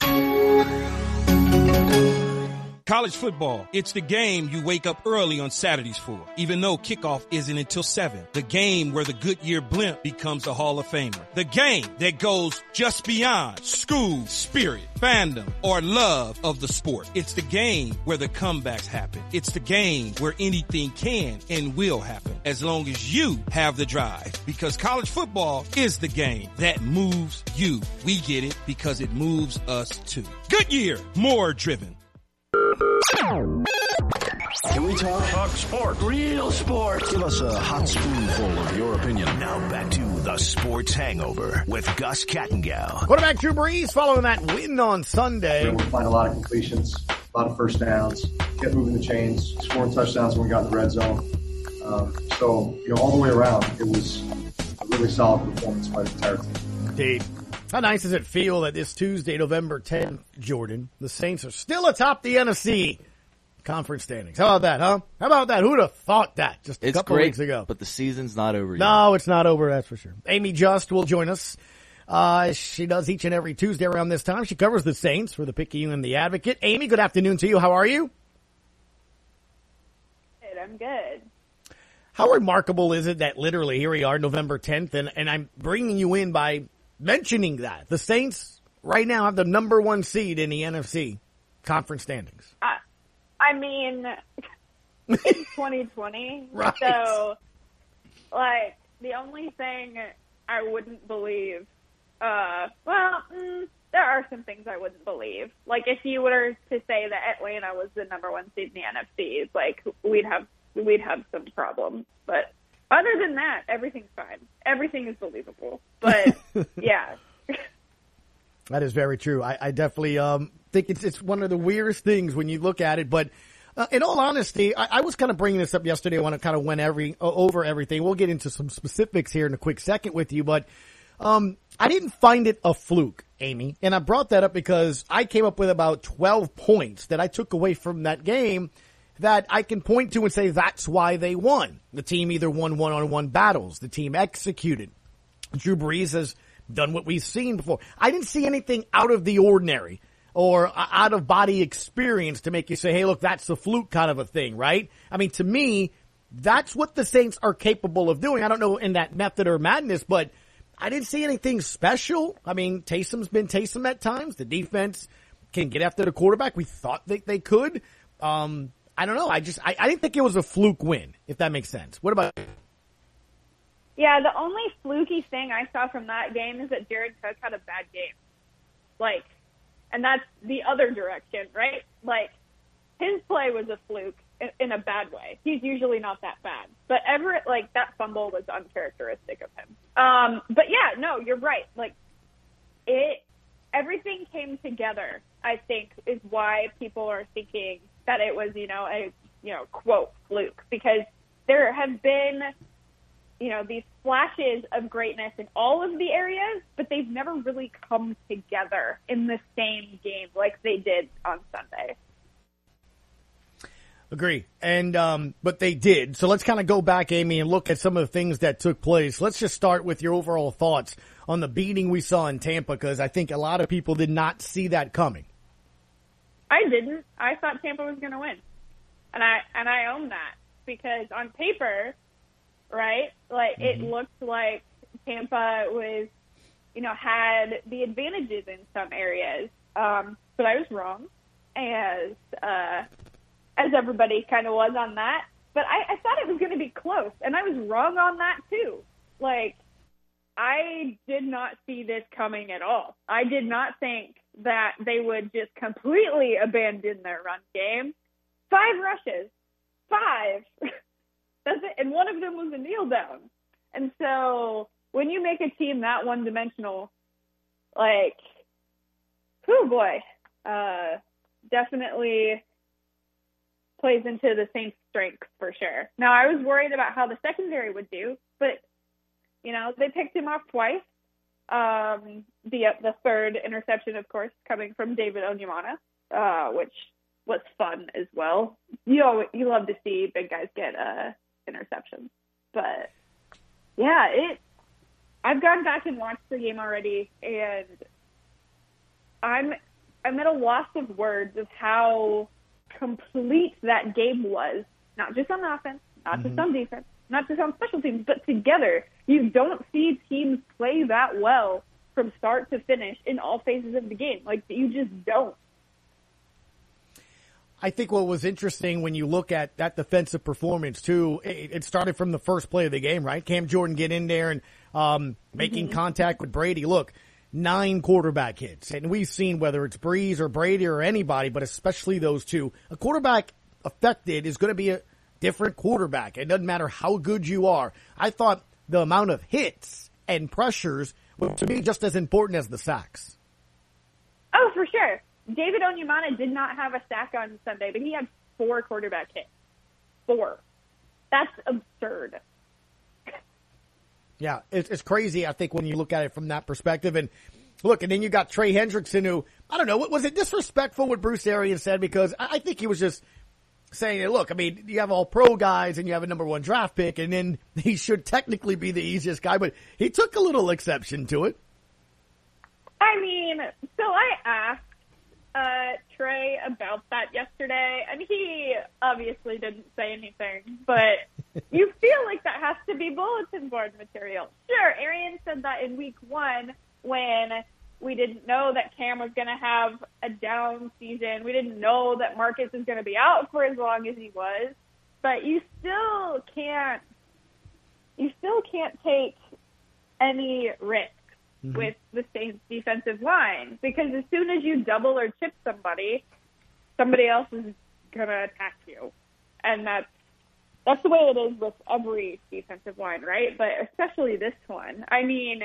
College football, it's the game you wake up early on Saturdays for, even though kickoff isn't until seven. The game where the Goodyear blimp becomes a Hall of Famer. The game that goes just beyond school, spirit, fandom, or love of the sport. It's the game where the comebacks happen. It's the game where anything can and will happen, as long as you have the drive. Because college football is the game that moves you. We get it because it moves us too. Goodyear, more driven. Can we talk? Talk sports. Real sports. Give us a hot spoonful of your opinion. Now back to the Sports Hangover with Gus Kattengell. Quarterback Drew Brees following that win on Sunday. We were able to find a lot of completions, a lot of first downs, kept moving the chains, scoring touchdowns when we got in the red zone. Um, so, you know, all the way around, it was a really solid performance by the entire team. Indeed. How nice does it feel that this Tuesday, November tenth, Jordan, the Saints are still atop the N F C conference standings? How about that, huh? How about that? Who'd have thought that just a it's couple great, weeks ago? But the season's not over yet. No, it's not over, that's for sure. Amy Just will join us. Uh, she does each and every Tuesday around this time. She covers the Saints for the Picayune and the Advocate. Amy, good afternoon to you. How are you? Good, I'm good. How remarkable is it that literally here we are, November tenth, and, and I'm bringing you in by mentioning that the Saints right now have the number one seed in the N F C conference standings. Uh, I mean, it's twenty twenty, right. So, like, the only thing I wouldn't believe, uh, well, mm, there are some things I wouldn't believe. Like, if you were to say that Atlanta was the number one seed in the N F C, like, we'd have we'd have some problems. But other than that, everything's fine. Everything is believable. But, yeah. That is very true. I, I definitely um, think it's it's one of the weirdest things when you look at it. But uh, in all honesty, I, I was kind of bringing this up yesterday when I kind of went every over everything. We'll get into some specifics here in a quick second with you. But um, I didn't find it a fluke, Amy. And I brought that up because I came up with about twelve points that I took away from that game that I can point to and say that's why they won. The team either won one-on-one battles. The team executed. Drew Brees has done what we've seen before. I didn't see anything out of the ordinary or out-of-body experience to make you say, hey, look, that's the fluke kind of a thing, right? I mean, to me, that's what the Saints are capable of doing. I don't know in that method or madness, but I didn't see anything special. I mean, Taysom's been Taysom at times. The defense can get after the quarterback. We thought that they could. Um, I don't know. I just, I, I didn't think it was a fluke win, if that makes sense. What about you? Yeah, the only fluky thing I saw from that game is that Jared Cook had a bad game. Like, and that's the other direction, right? Like, his play was a fluke in, in a bad way. He's usually not that bad. But Everett, like, that fumble was uncharacteristic of him. Um, but yeah, no, you're right. Like, it, everything came together, I think, is why people are thinking that it was, you know, a, you know, quote, fluke. Because there have been, you know, these flashes of greatness in all of the areas, but they've never really come together in the same game like they did on Sunday. Agree. And, um, but they did. So let's kind of go back, Amy, and look at some of the things that took place. Let's just start with your overall thoughts on the beating we saw in Tampa, because I think a lot of people did not see that coming. I didn't. I thought Tampa was going to win. And I, and I own that because on paper, right, like mm-hmm. it looked like Tampa was, you know, had the advantages in some areas. Um, but I was wrong, as, uh, as everybody kind of was on that. But I, I thought it was going to be close, and I was wrong on that too. Like, I did not see this coming at all. I did not think that they would just completely abandon their run game. Five rushes. Five. That's it. And one of them was a kneel down. And so when you make a team that one-dimensional, like, oh boy, uh, definitely plays into the Saints' strengths for sure. Now, I was worried about how the secondary would do, but, you know, they picked him off twice. Um, the the third interception, of course, coming from David Onyemata, uh, which was fun as well. You always, you love to see big guys get uh, interceptions. But, yeah, it. I've gone back and watched the game already, and I'm I'm at a loss of words of how complete that game was, not just on offense, not mm-hmm. just on defense, not just on special teams, but together. You don't see teams play that well from start to finish in all phases of the game. Like, you just don't. I think what was interesting when you look at that defensive performance, too, it, it started from the first play of the game, right? Cam Jordan get in there and um, making mm-hmm. contact with Brady. Look, nine quarterback hits. And we've seen whether it's Breeze or Brady or anybody, but especially those two, a quarterback affected is going to be a different quarterback. It doesn't matter how good you are. I thought the amount of hits and pressures was, to me, just as important as the sacks. Oh, for sure. David Onyemata did not have a sack on Sunday, but he had four quarterback hits. Four. That's absurd. Yeah, it's, it's crazy, I think, when you look at it from that perspective. And look, and then you got Trey Hendrickson, who, I don't know, was it disrespectful what Bruce Arians said? Because I think he was just saying, look, I mean, you have all pro guys and you have a number one draft pick, and then he should technically be the easiest guy, but he took a little exception to it. I mean, so I asked uh, Trey about that yesterday, and he obviously didn't say anything, but you feel like that has to be bulletin board material. Sure, Arians said that in week one when we didn't know that Cam was going to have a down season. We didn't know that Marcus was going to be out for as long as he was. But you still can't, you still can't take any risks mm-hmm. with the Saints defensive line, because as soon as you double or chip somebody, somebody else is going to attack you. And that's, that's the way it is with every defensive line, right? But especially this one. I mean,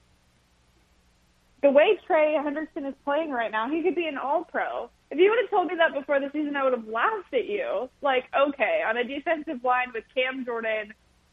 the way Trey Hendrickson is playing right now, he could be an all-pro. If you would have told me that before the season, I would have laughed at you. Like, okay, on a defensive line with Cam Jordan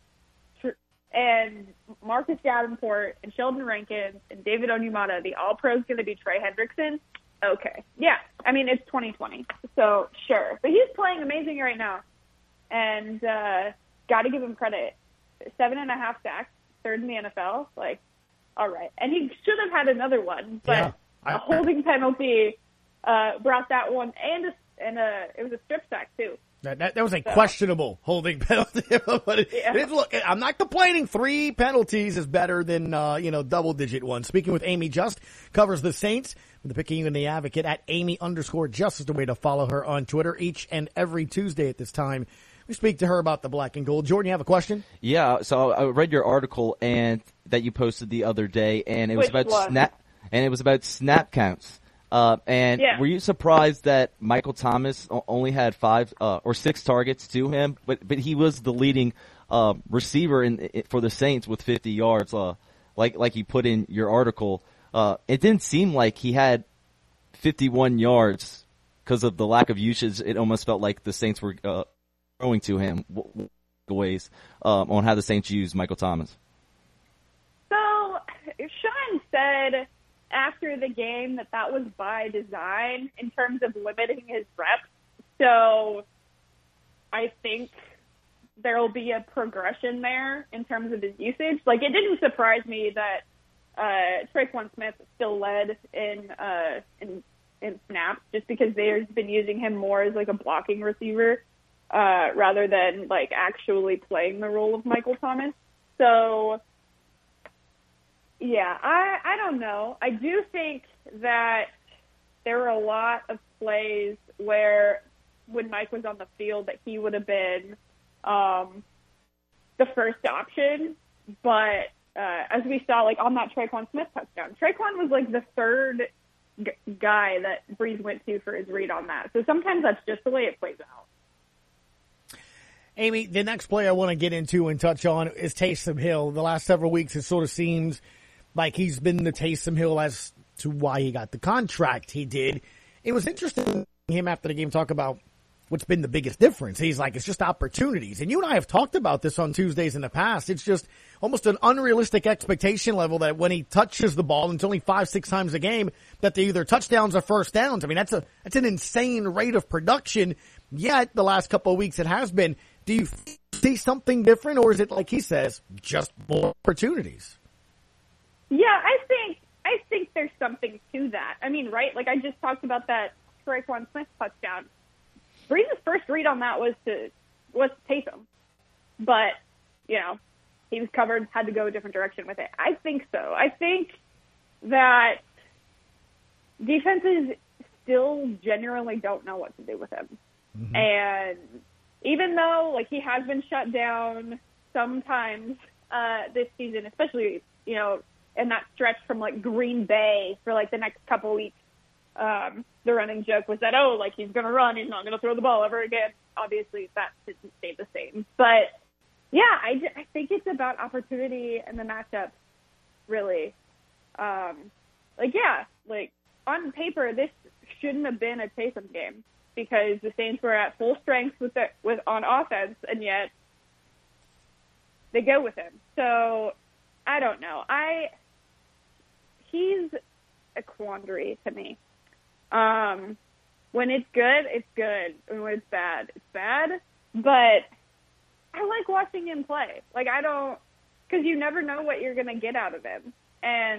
and Marcus Davenport and Sheldon Rankins and David Onyemata, the all-pro is going to be Trey Hendrickson? Okay. Yeah. I mean, it's twenty twenty, so sure. But he's playing amazing right now, and uh, got to give him credit. Seven and a half sacks, third in the N F L. Like, all right. And he should have had another one, but yeah, I, a holding penalty uh, brought that one, and a, and a, it was a strip sack too. That, that, that was a so. questionable holding penalty. but it, yeah. it, look, I'm not complaining. Three penalties is better than, uh, you know, double-digit ones. Speaking with Amy Just, covers the Saints, with the Picayune and the Advocate, at Amy underscore Just is the way to follow her on Twitter each and every Tuesday at this time. We speak to her about the black and gold. Jordan, you have a question? Yeah, so I read your article and that you posted the other day, and it was Which about one? snap, and it was about snap counts. Uh, and yeah. were you surprised that Michael Thomas only had five uh, or six targets to him, but but he was the leading uh, receiver in, in for the Saints with fifty yards, uh, like like you put in your article. Uh, it didn't seem like he had fifty-one yards because of the lack of usage. It almost felt like the Saints were uh, throwing to him ways um, on how the Saints use Michael Thomas. So Sean said after the game that that was by design in terms of limiting his reps. So I think there'll be a progression there in terms of his usage. Like, it didn't surprise me that uh, Tre'Quan Smith still led in, uh, in in snaps, just because they've been using him more as like a blocking receiver uh, rather than like actually playing the role of Michael Thomas. So yeah, I, I don't know. I do think that there were a lot of plays where when Mike was on the field that he would have been um, the first option. But uh, as we saw, like on that Tre'Quan Smith touchdown, Tre'Quan was like the third g- guy that Breeze went to for his read on that. So sometimes that's just the way it plays out. Amy, the next play I want to get into and touch on is Taysom Hill. The last several weeks, it sort of seems like he's been the Taysom Hill as to why he got the contract he did. It was interesting him after the game talk about what's been the biggest difference. He's like, it's just opportunities. And you and I have talked about this on Tuesdays in the past. It's just almost an unrealistic expectation level that when he touches the ball, and it's only five, six times a game, that they either touchdowns or first downs. I mean, that's a that's an insane rate of production. Yet the last couple of weeks it has been. Do you see something different, or is it, like he says, just more opportunities? Yeah, I think I think there's something to that. I mean, right? Like I just talked about that Tre'Quan Smith touchdown. Breeze's first read on that was to was Taysom, but you know he was covered, had to go a different direction with it. I think so. I think that defenses still generally don't know what to do with him, mm-hmm. and even though like he has been shut down sometimes uh, this season, especially you know. in that stretch from like Green Bay for like the next couple weeks, um, the running joke was that, oh, like he's going to run, he's not going to throw the ball ever again. Obviously that didn't stay the same. But yeah, I, I think it's about opportunity and the matchup, really. Um, like, yeah, like on paper, this shouldn't have been a Taysom game because the Saints were at full strength with the, with on offense, and yet they go with him. So I don't know. I, He's a quandary to me. Um, when it's good, it's good. And when it's bad, it's bad. But I like watching him play. Like, I don't, because you never know what you're going to get out of him. And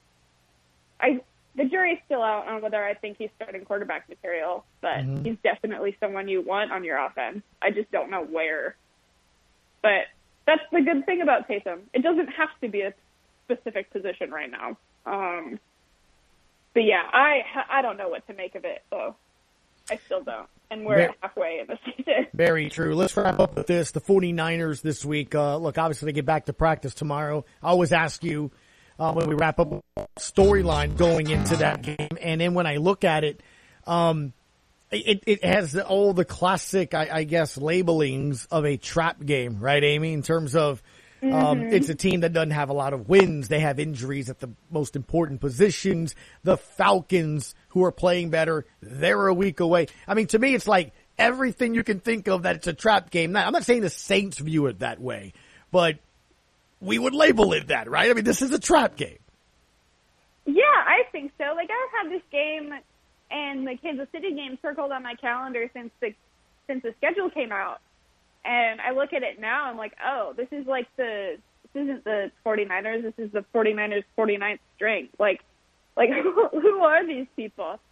I, the jury's still out on whether I think he's starting quarterback material, but mm-hmm. he's definitely someone you want on your offense. I just don't know where. But that's the good thing about Taysom. It doesn't have to be a specific position right now. Um, but yeah, I I don't know what to make of it, though. I still don't. And we're very, halfway in the season. Very true. Let's wrap up with this. The 49ers this week, uh, look, obviously they get back to practice tomorrow. I always ask you uh, when we wrap up storyline going into that game. And then when I look at it, um, it, it has all the classic, I, I guess, labelings of a trap game, right, Amy, in terms of Um, mm-hmm. It's a team that doesn't have a lot of wins. They have injuries at the most important positions. The Falcons, who are playing better, they're a week away. I mean, to me, it's like everything you can think of that it's a trap game. Now, I'm not saying the Saints view it that way, but we would label it that, right? I mean, this is a trap game. Yeah, I think so. Like, I've had this game and the Kansas City game circled on my calendar since the since the schedule came out. And I look at it now, I'm like, oh, this is like the, this isn't the 49ers, this is the 49ers forty-ninth string. Like, like who are these people?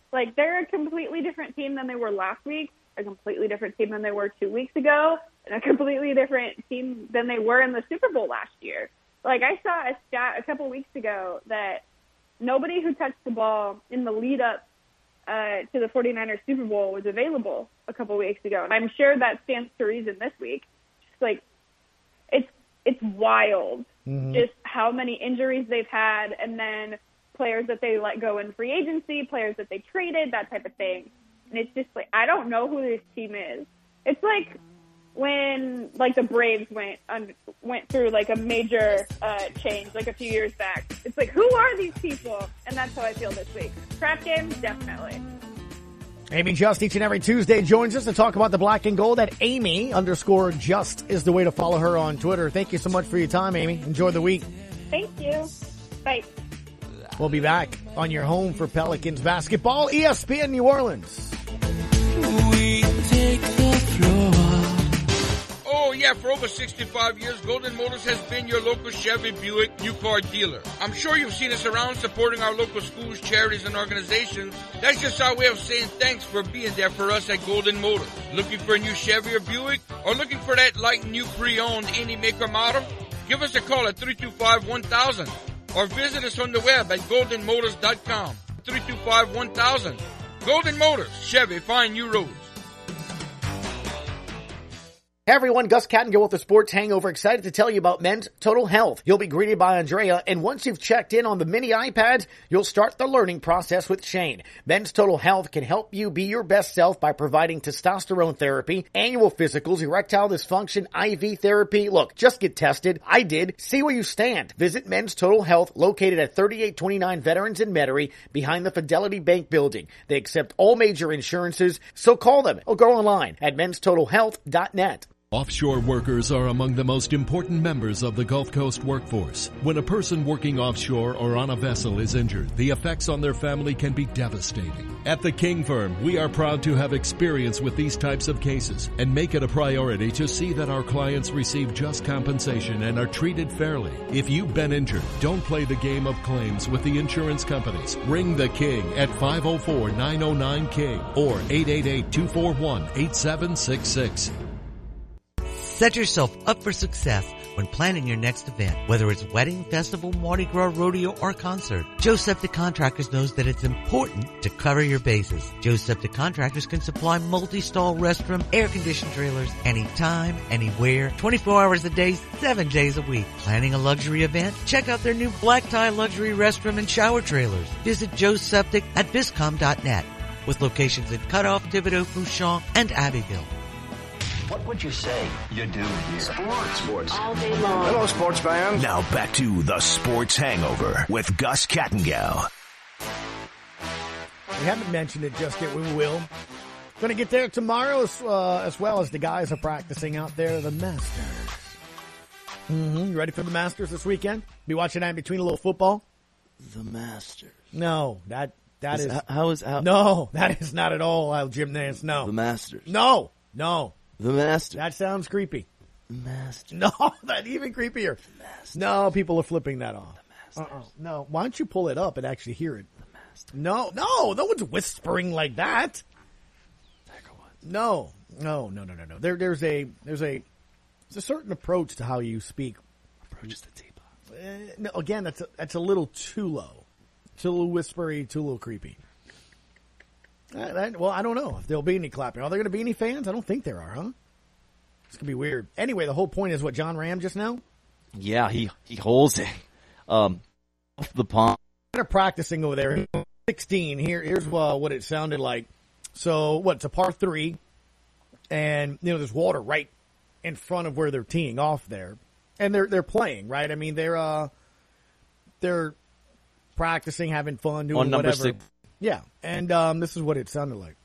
Like, they're a completely different team than they were last week, a completely different team than they were two weeks ago, and a completely different team than they were in the Super Bowl last year. Like, I saw a stat a couple weeks ago that nobody who touched the ball in the lead-up uh, to the 49ers Super Bowl was available a couple weeks ago. And I'm sure that stands to reason this week. Just like, it's it's wild mm-hmm. just how many injuries they've had, and then players that they let go in free agency, players that they traded, that type of thing. And it's just like, I don't know who this team is. It's like when, like, the Braves went un- went through, like, a major uh, change, like, a few years back. It's like, who are these people? And that's how I feel this week. Trap game, definitely. Amy Just each and every Tuesday joins us to talk about the black and gold. At Amy underscore Just is the way to follow her on Twitter. Thank you so much for your time, Amy. Enjoy the week. Thank you. Bye. We'll be back on your home for Pelicans basketball, E S P N New Orleans. We take the floor. Oh, yeah, for over sixty-five years, Golden Motors has been your local Chevy Buick new car dealer. I'm sure you've seen us around supporting our local schools, charities, and organizations. That's just our way of saying thanks for being there for us at Golden Motors. Looking for a new Chevy or Buick? Or looking for that light new pre-owned any maker model? Give us a call at three two five, one thousand or visit us on the web at golden motors dot com. three two five, one thousand. Golden Motors, Chevy, find new roads. Hey everyone, Gus Kattengill with the Sports Hangover. Excited to tell you about Men's Total Health. You'll be greeted by Andrea, and once you've checked in on the mini iPads, you'll start the learning process with Shane. Men's Total Health can help you be your best self by providing testosterone therapy, annual physicals, erectile dysfunction, I V therapy. Look, just get tested. I did. See where you stand. Visit Men's Total Health, located at thirty-eight twenty-nine Veterans in Metairie, behind the Fidelity Bank building. They accept all major insurances, so call them or go online at mens total health dot net. Offshore workers are among the most important members of the Gulf Coast workforce. When a person working offshore or on a vessel is injured, the effects on their family can be devastating. At the King Firm, we are proud to have experience with these types of cases and make it a priority to see that our clients receive just compensation and are treated fairly. If you've been injured, don't play the game of claims with the insurance companies. Ring the King at five oh four, nine oh nine, King or eight eight eight, two four one, eight seven six six. Set yourself up for success when planning your next event, whether it's wedding, festival, Mardi Gras, rodeo, or concert. Joe Septic Contractors knows that it's important to cover your bases. Joe Septic Contractors can supply multi-stall restroom, air-conditioned trailers anytime, anywhere, twenty-four hours a day, seven days a week. Planning a luxury event? Check out their new black tie luxury restroom and shower trailers. Visit Joe Septic at viscom dot net with locations in Cutoff, Thibodeau, Fouchon, and Abbeville. What would you say you do here? Sports. Sports. All day long. Hello, sports fans. Now back to the Sports Hangover with Gus Kattengill. We haven't mentioned it just yet. We will. Going to get there tomorrow as, uh, as well as the guys are practicing out there, the Masters. Mm-hmm. You ready for the Masters this weekend? Be watching that in between a little football? The Masters. No, that that is, is how is how? No, that is not at all how Jim Nance. No, the Masters. No, no. The Masters. That sounds creepy. The Masters. No, that's even creepier. The Masters. No, people are flipping that off. The Masters. Uh-uh. No, why don't you pull it up and actually hear it? The Masters. No, no, no one's whispering like that. No, no, no, no, no, no. There, there's a, there's a, there's a certain approach to how you speak. Approach to T-Box. Uh, no, again, that's a, that's a little too low. It's a little whispery, too little creepy. Uh, that, well, I don't know if there'll be any clapping. Are there going to be any fans? I don't think there are, huh? It's going to be weird. Anyway, the whole point is what, John Ram just now? Yeah, he, he holds it. Um, off the pond. They're practicing over there. sixteen. Here, here's uh, what it sounded like. So, what, it's a par three. And, you know, there's water right in front of where they're teeing off there. And they're, they're playing, right? I mean, they're, uh, they're practicing, having fun, doing On number whatever. six. Yeah, and um, this is what it sounded like.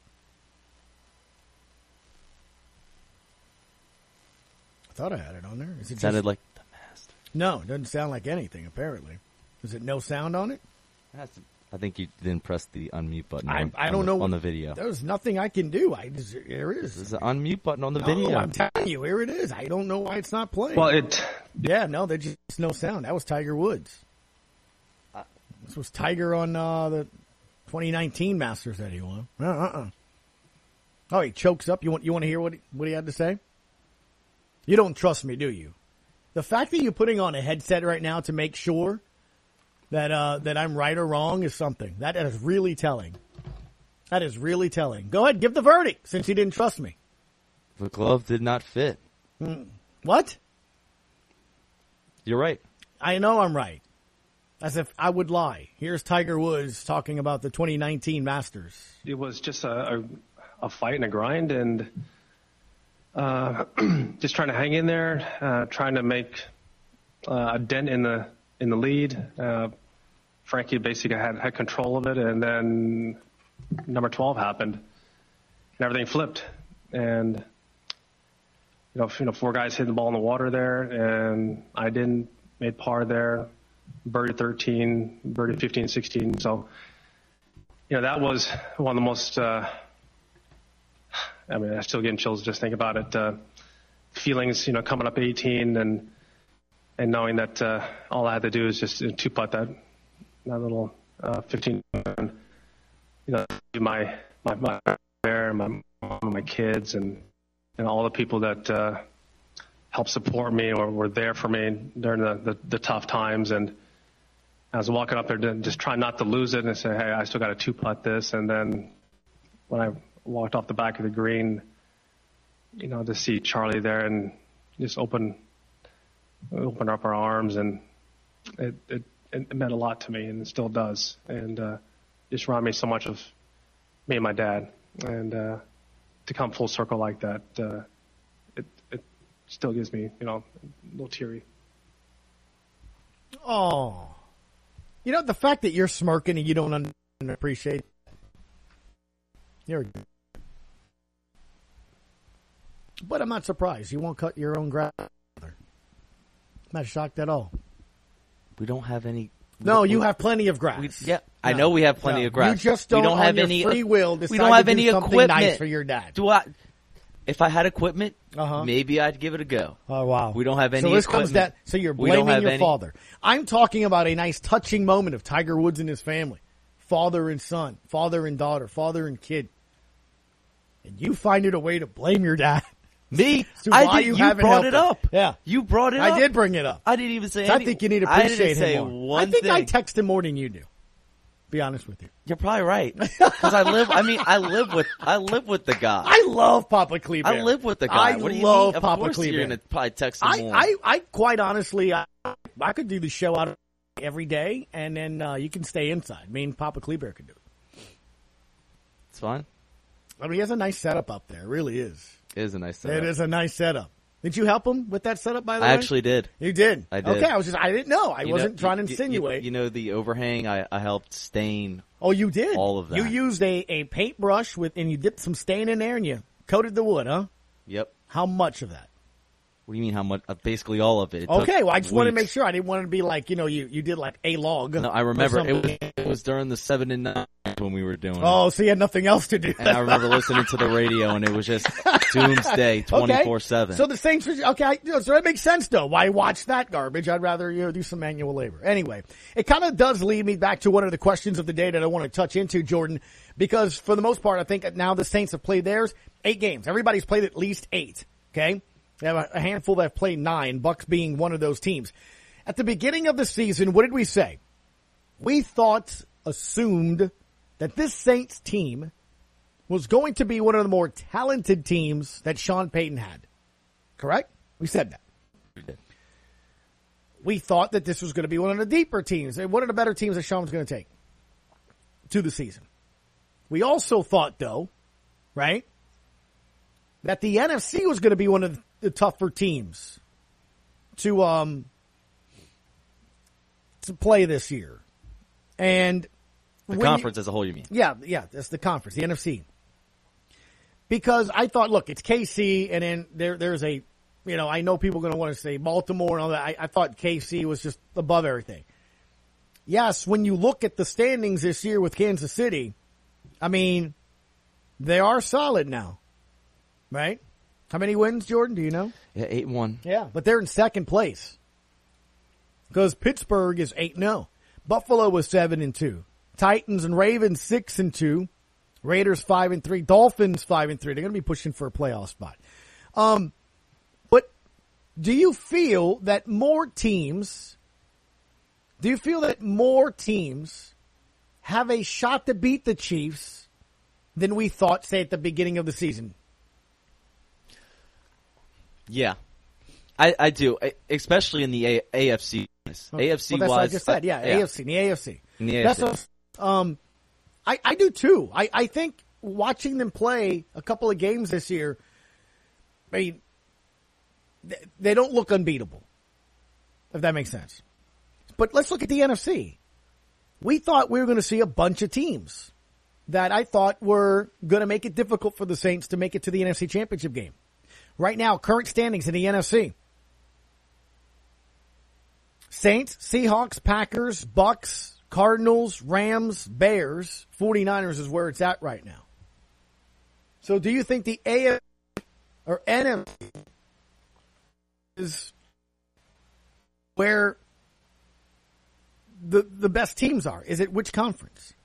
I thought I had it on there. Is it, it sounded just... like the Masters. No, it doesn't sound like anything, apparently. Is it no sound on it? I think you didn't press the unmute button I, on, I don't on, know. the, on the video. There's nothing I can do. I just, there it is. There's an unmute button on the no, video. I'm telling you, here it is. I don't know why it's not playing. Well, it... Yeah, no, there's just no sound. That was Tiger Woods. This was Tiger on uh, the twenty nineteen Masters that he won. Uh-uh. Oh, he chokes up. You want you want to hear what he, what he had to say? You don't trust me, do you? The fact that you're putting on a headset right now to make sure that uh, that I'm right or wrong is something. That is really telling. That is really telling. Go ahead, give the verdict, since you didn't trust me. The glove did not fit. Mm. What? You're right. I know I'm right. As if I would lie. Here's Tiger Woods talking about the twenty nineteen Masters. It was just a, a, a fight and a grind, and uh, just trying to hang in there, uh, trying to make uh, a dent in the in the lead. Uh, Frankie basically had, had control of it, and then number twelve happened, and everything flipped. And you know, you know, four guys hit the ball in the water there, and I didn't. Made par there, birdie thirteen, birdie fifteen, sixteen. So, you know, that was one of the most, uh, I mean, I'm still getting chills just thinking about it. Uh, feelings, you know, coming up eighteen and and knowing that uh, all I had to do is just two putt that that little uh, fifteen. You know, my my my there, my mom, my kids, and and all the people that. Uh, helped support me or were there for me during the, the, the tough times. And I was walking up there to just try not to lose it and say, hey, I still got a two-putt this. And then when I walked off the back of the green, you know, to see Charlie there and just open open up our arms, and it, it, it meant a lot to me, and it still does. And uh, just reminded me so much of me and my dad. And uh, to come full circle like that, uh, still gives me, you know, a little teary. Oh. You know, the fact that you're smirking and you don't un- appreciate it. You're But I'm not surprised. You won't cut your own grass. I'm not shocked at all. We don't have any... No, we, you have plenty of grass. We, yeah, no, I know we have plenty no. of grass. You just don't, we don't on have your any free will, decide we don't have to any do something equipment. nice for your dad. Do I... If I had equipment, uh-huh. maybe I'd give it a go. Oh, wow. We don't have any so this equipment. Comes that, so you're blaming your any... father. I'm talking about a nice touching moment of Tiger Woods and his family. Father and son, father and daughter, father and kid. And you find it a way to blame your dad. Me? So I did, you, you brought it up. Him. Yeah. You brought it I up. I did bring it up. I didn't even say so anything. I think you need to I appreciate didn't say him more. one I think thing. I text him more than you do. Be honest with you. You're probably right. Because I live, I mean, I live with, I live with the guy. I love Papa Kleber. I live with the guy. I what do you love mean? Papa Of course Kleber. You're going to probably text him I, more. I, I quite honestly, I, I could do the show out every day, and then uh, you can stay inside. Me and Papa Kleber could do it. It's fine. I mean, he has a nice setup up there. It really is. It is a nice setup. It is a nice setup. Did you help him with that setup, by the I way? I actually did. You did? I did. Okay, I was just, I didn't know. I you wasn't know, trying to you, insinuate. You, you know the overhang? I, I helped stain. Oh, you did? All of that. You used a, a paintbrush with, and you dipped some stain in there and you coated the wood, huh? Yep. How much of that? What do you mean how much? Uh, basically all of it. it okay, well, I just weeks. wanted to make sure. I didn't want to be like, you know, you, you did like a log. No, I remember. It was, it was during the seven and nine when we were doing oh, it. so you had nothing else to do. And I remember listening to the radio, and it was just doomsday twenty-four seven. Okay. So the Saints, okay, I, so that makes sense, though. Why watch that garbage? I'd rather, you know, do some manual labor. Anyway, it kind of does lead me back to one of the questions of the day that I want to touch into, Jordan, because for the most part, I think now the Saints have played theirs eight games. Everybody's played at least eight, okay? They have a handful that have played nine, Bucks being one of those teams. At the beginning of the season, what did we say? We thought, assumed, that this Saints team was going to be one of the more talented teams that Sean Payton had. Correct? We said that. We did. We thought that this was going to be one of the deeper teams, and one of the better teams that Sean was going to take to the season. We also thought, though, right, that the N F C was going to be one of the tougher teams to um to play this year. And the conference you, as a whole, you mean? Yeah, yeah, that's the conference, the N F C. Because I thought, look, it's K C, and then there there's a, you know, I know people are going to want to say Baltimore and all that. I, I thought K C was just above everything. Yes, when you look at the standings this year with Kansas City, I mean, they are solid now, right? How many wins, Jordan? Do you know? Yeah, eight and one. Yeah, but they're in second place because Pittsburgh is eight and zero. Buffalo was seven and two. Titans and Ravens six and two. Raiders five and three. Dolphins five and three. They're going to be pushing for a playoff spot. Um, but do you feel that more teams, do you feel that more teams have a shot to beat the Chiefs than we thought, say, at the beginning of the season? Yeah, I, I do, especially in the A- AFC. Okay. A F C well, that's wise, what I just said. Yeah, yeah. A F C, the A F C. In the that's A F C. What, um, I, I do too. I, I think watching them play a couple of games this year, I mean, they, they don't look unbeatable, if that makes sense. But let's look at the N F C. We thought we were going to see a bunch of teams that I thought were going to make it difficult for the Saints to make it to the N F C Championship game. Right now, current standings in the N F C. Saints, Seahawks, Packers, Bucks, Cardinals, Rams, Bears, 49ers is where it's at right now. So do you think the A F C or N F C is where the the best teams are? Is it which conference?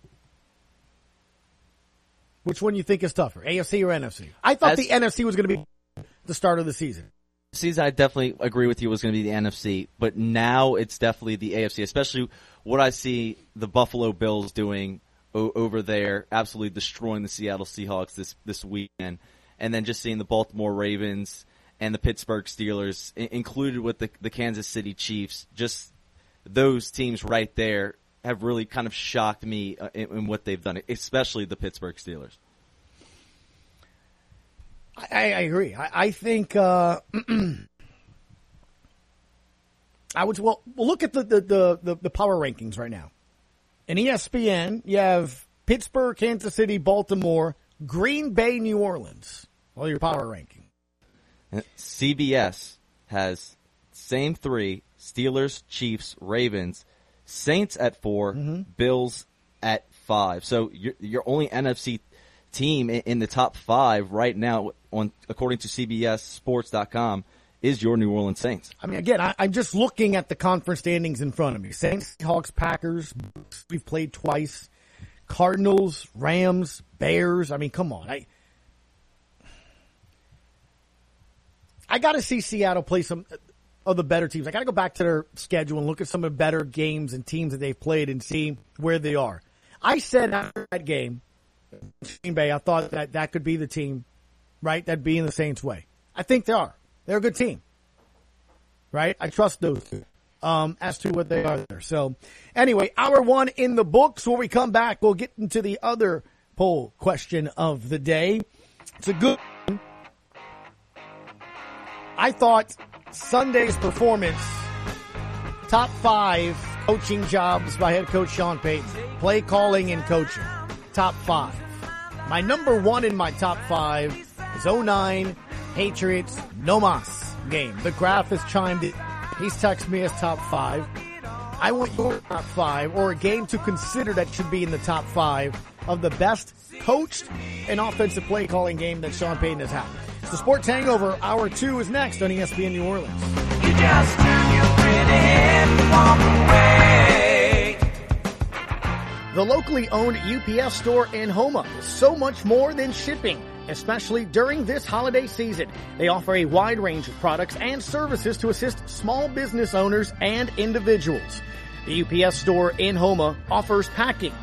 Which one you think is tougher, A F C or N F C? I thought As, the N F C was going to be the start of the season. Season, I definitely agree with you, was going to be the N F C, but now it's definitely the A F C, especially what I see the Buffalo Bills doing o- over there, absolutely destroying the Seattle Seahawks this, this weekend, and then just seeing the Baltimore Ravens and the Pittsburgh Steelers, I- included with the, the Kansas City Chiefs, just those teams right there have really kind of shocked me uh, in, in what they've done, especially the Pittsburgh Steelers. I, I agree. I, I think uh, I would. Well, look at the, the, the, the power rankings right now. In E S P N, you have Pittsburgh, Kansas City, Baltimore, Green Bay, New Orleans. Well, your power ranking. C B S has same three: Steelers, Chiefs, Ravens, Saints at four, mm-hmm. Bills at five. So your your only N F C team in the top five right now, on according to C B S Sports dot com, is your New Orleans Saints. I mean, again, I, I'm just looking at the conference standings in front of me. Saints, Hawks, Packers, we've played twice. Cardinals, Rams, Bears. I mean, come on. I I got to see Seattle play some of the better teams. I got to go back to their schedule and look at some of the better games and teams that they've played and see where they are. I said after that game, Green Bay, I thought that that could be the team, right? That'd be in the Saints' way. I think they are. They're a good team, right? I trust those two um, as to what they are there. So, anyway, hour one in the books. When we come back, we'll get into the other poll question of the day. It's a good one. I thought Sunday's performance, top five coaching jobs by head coach Sean Payton, play calling and coaching, top five. My number one in my top five is oh nine Patriots no mas game. The graph has chimed in. He's texted me as top five. I want your top five, or a game to consider that should be in the top five of the best coached and offensive play calling game that Sean Payton has had. It's the Sports Hangover. Hour two is next on E S P N New Orleans. You just turn your pretty head and walk away. The locally owned U P S store in Houma is so much more than shipping, especially during this holiday season. They offer a wide range of products and services to assist small business owners and individuals. The U P S store in Houma offers packing,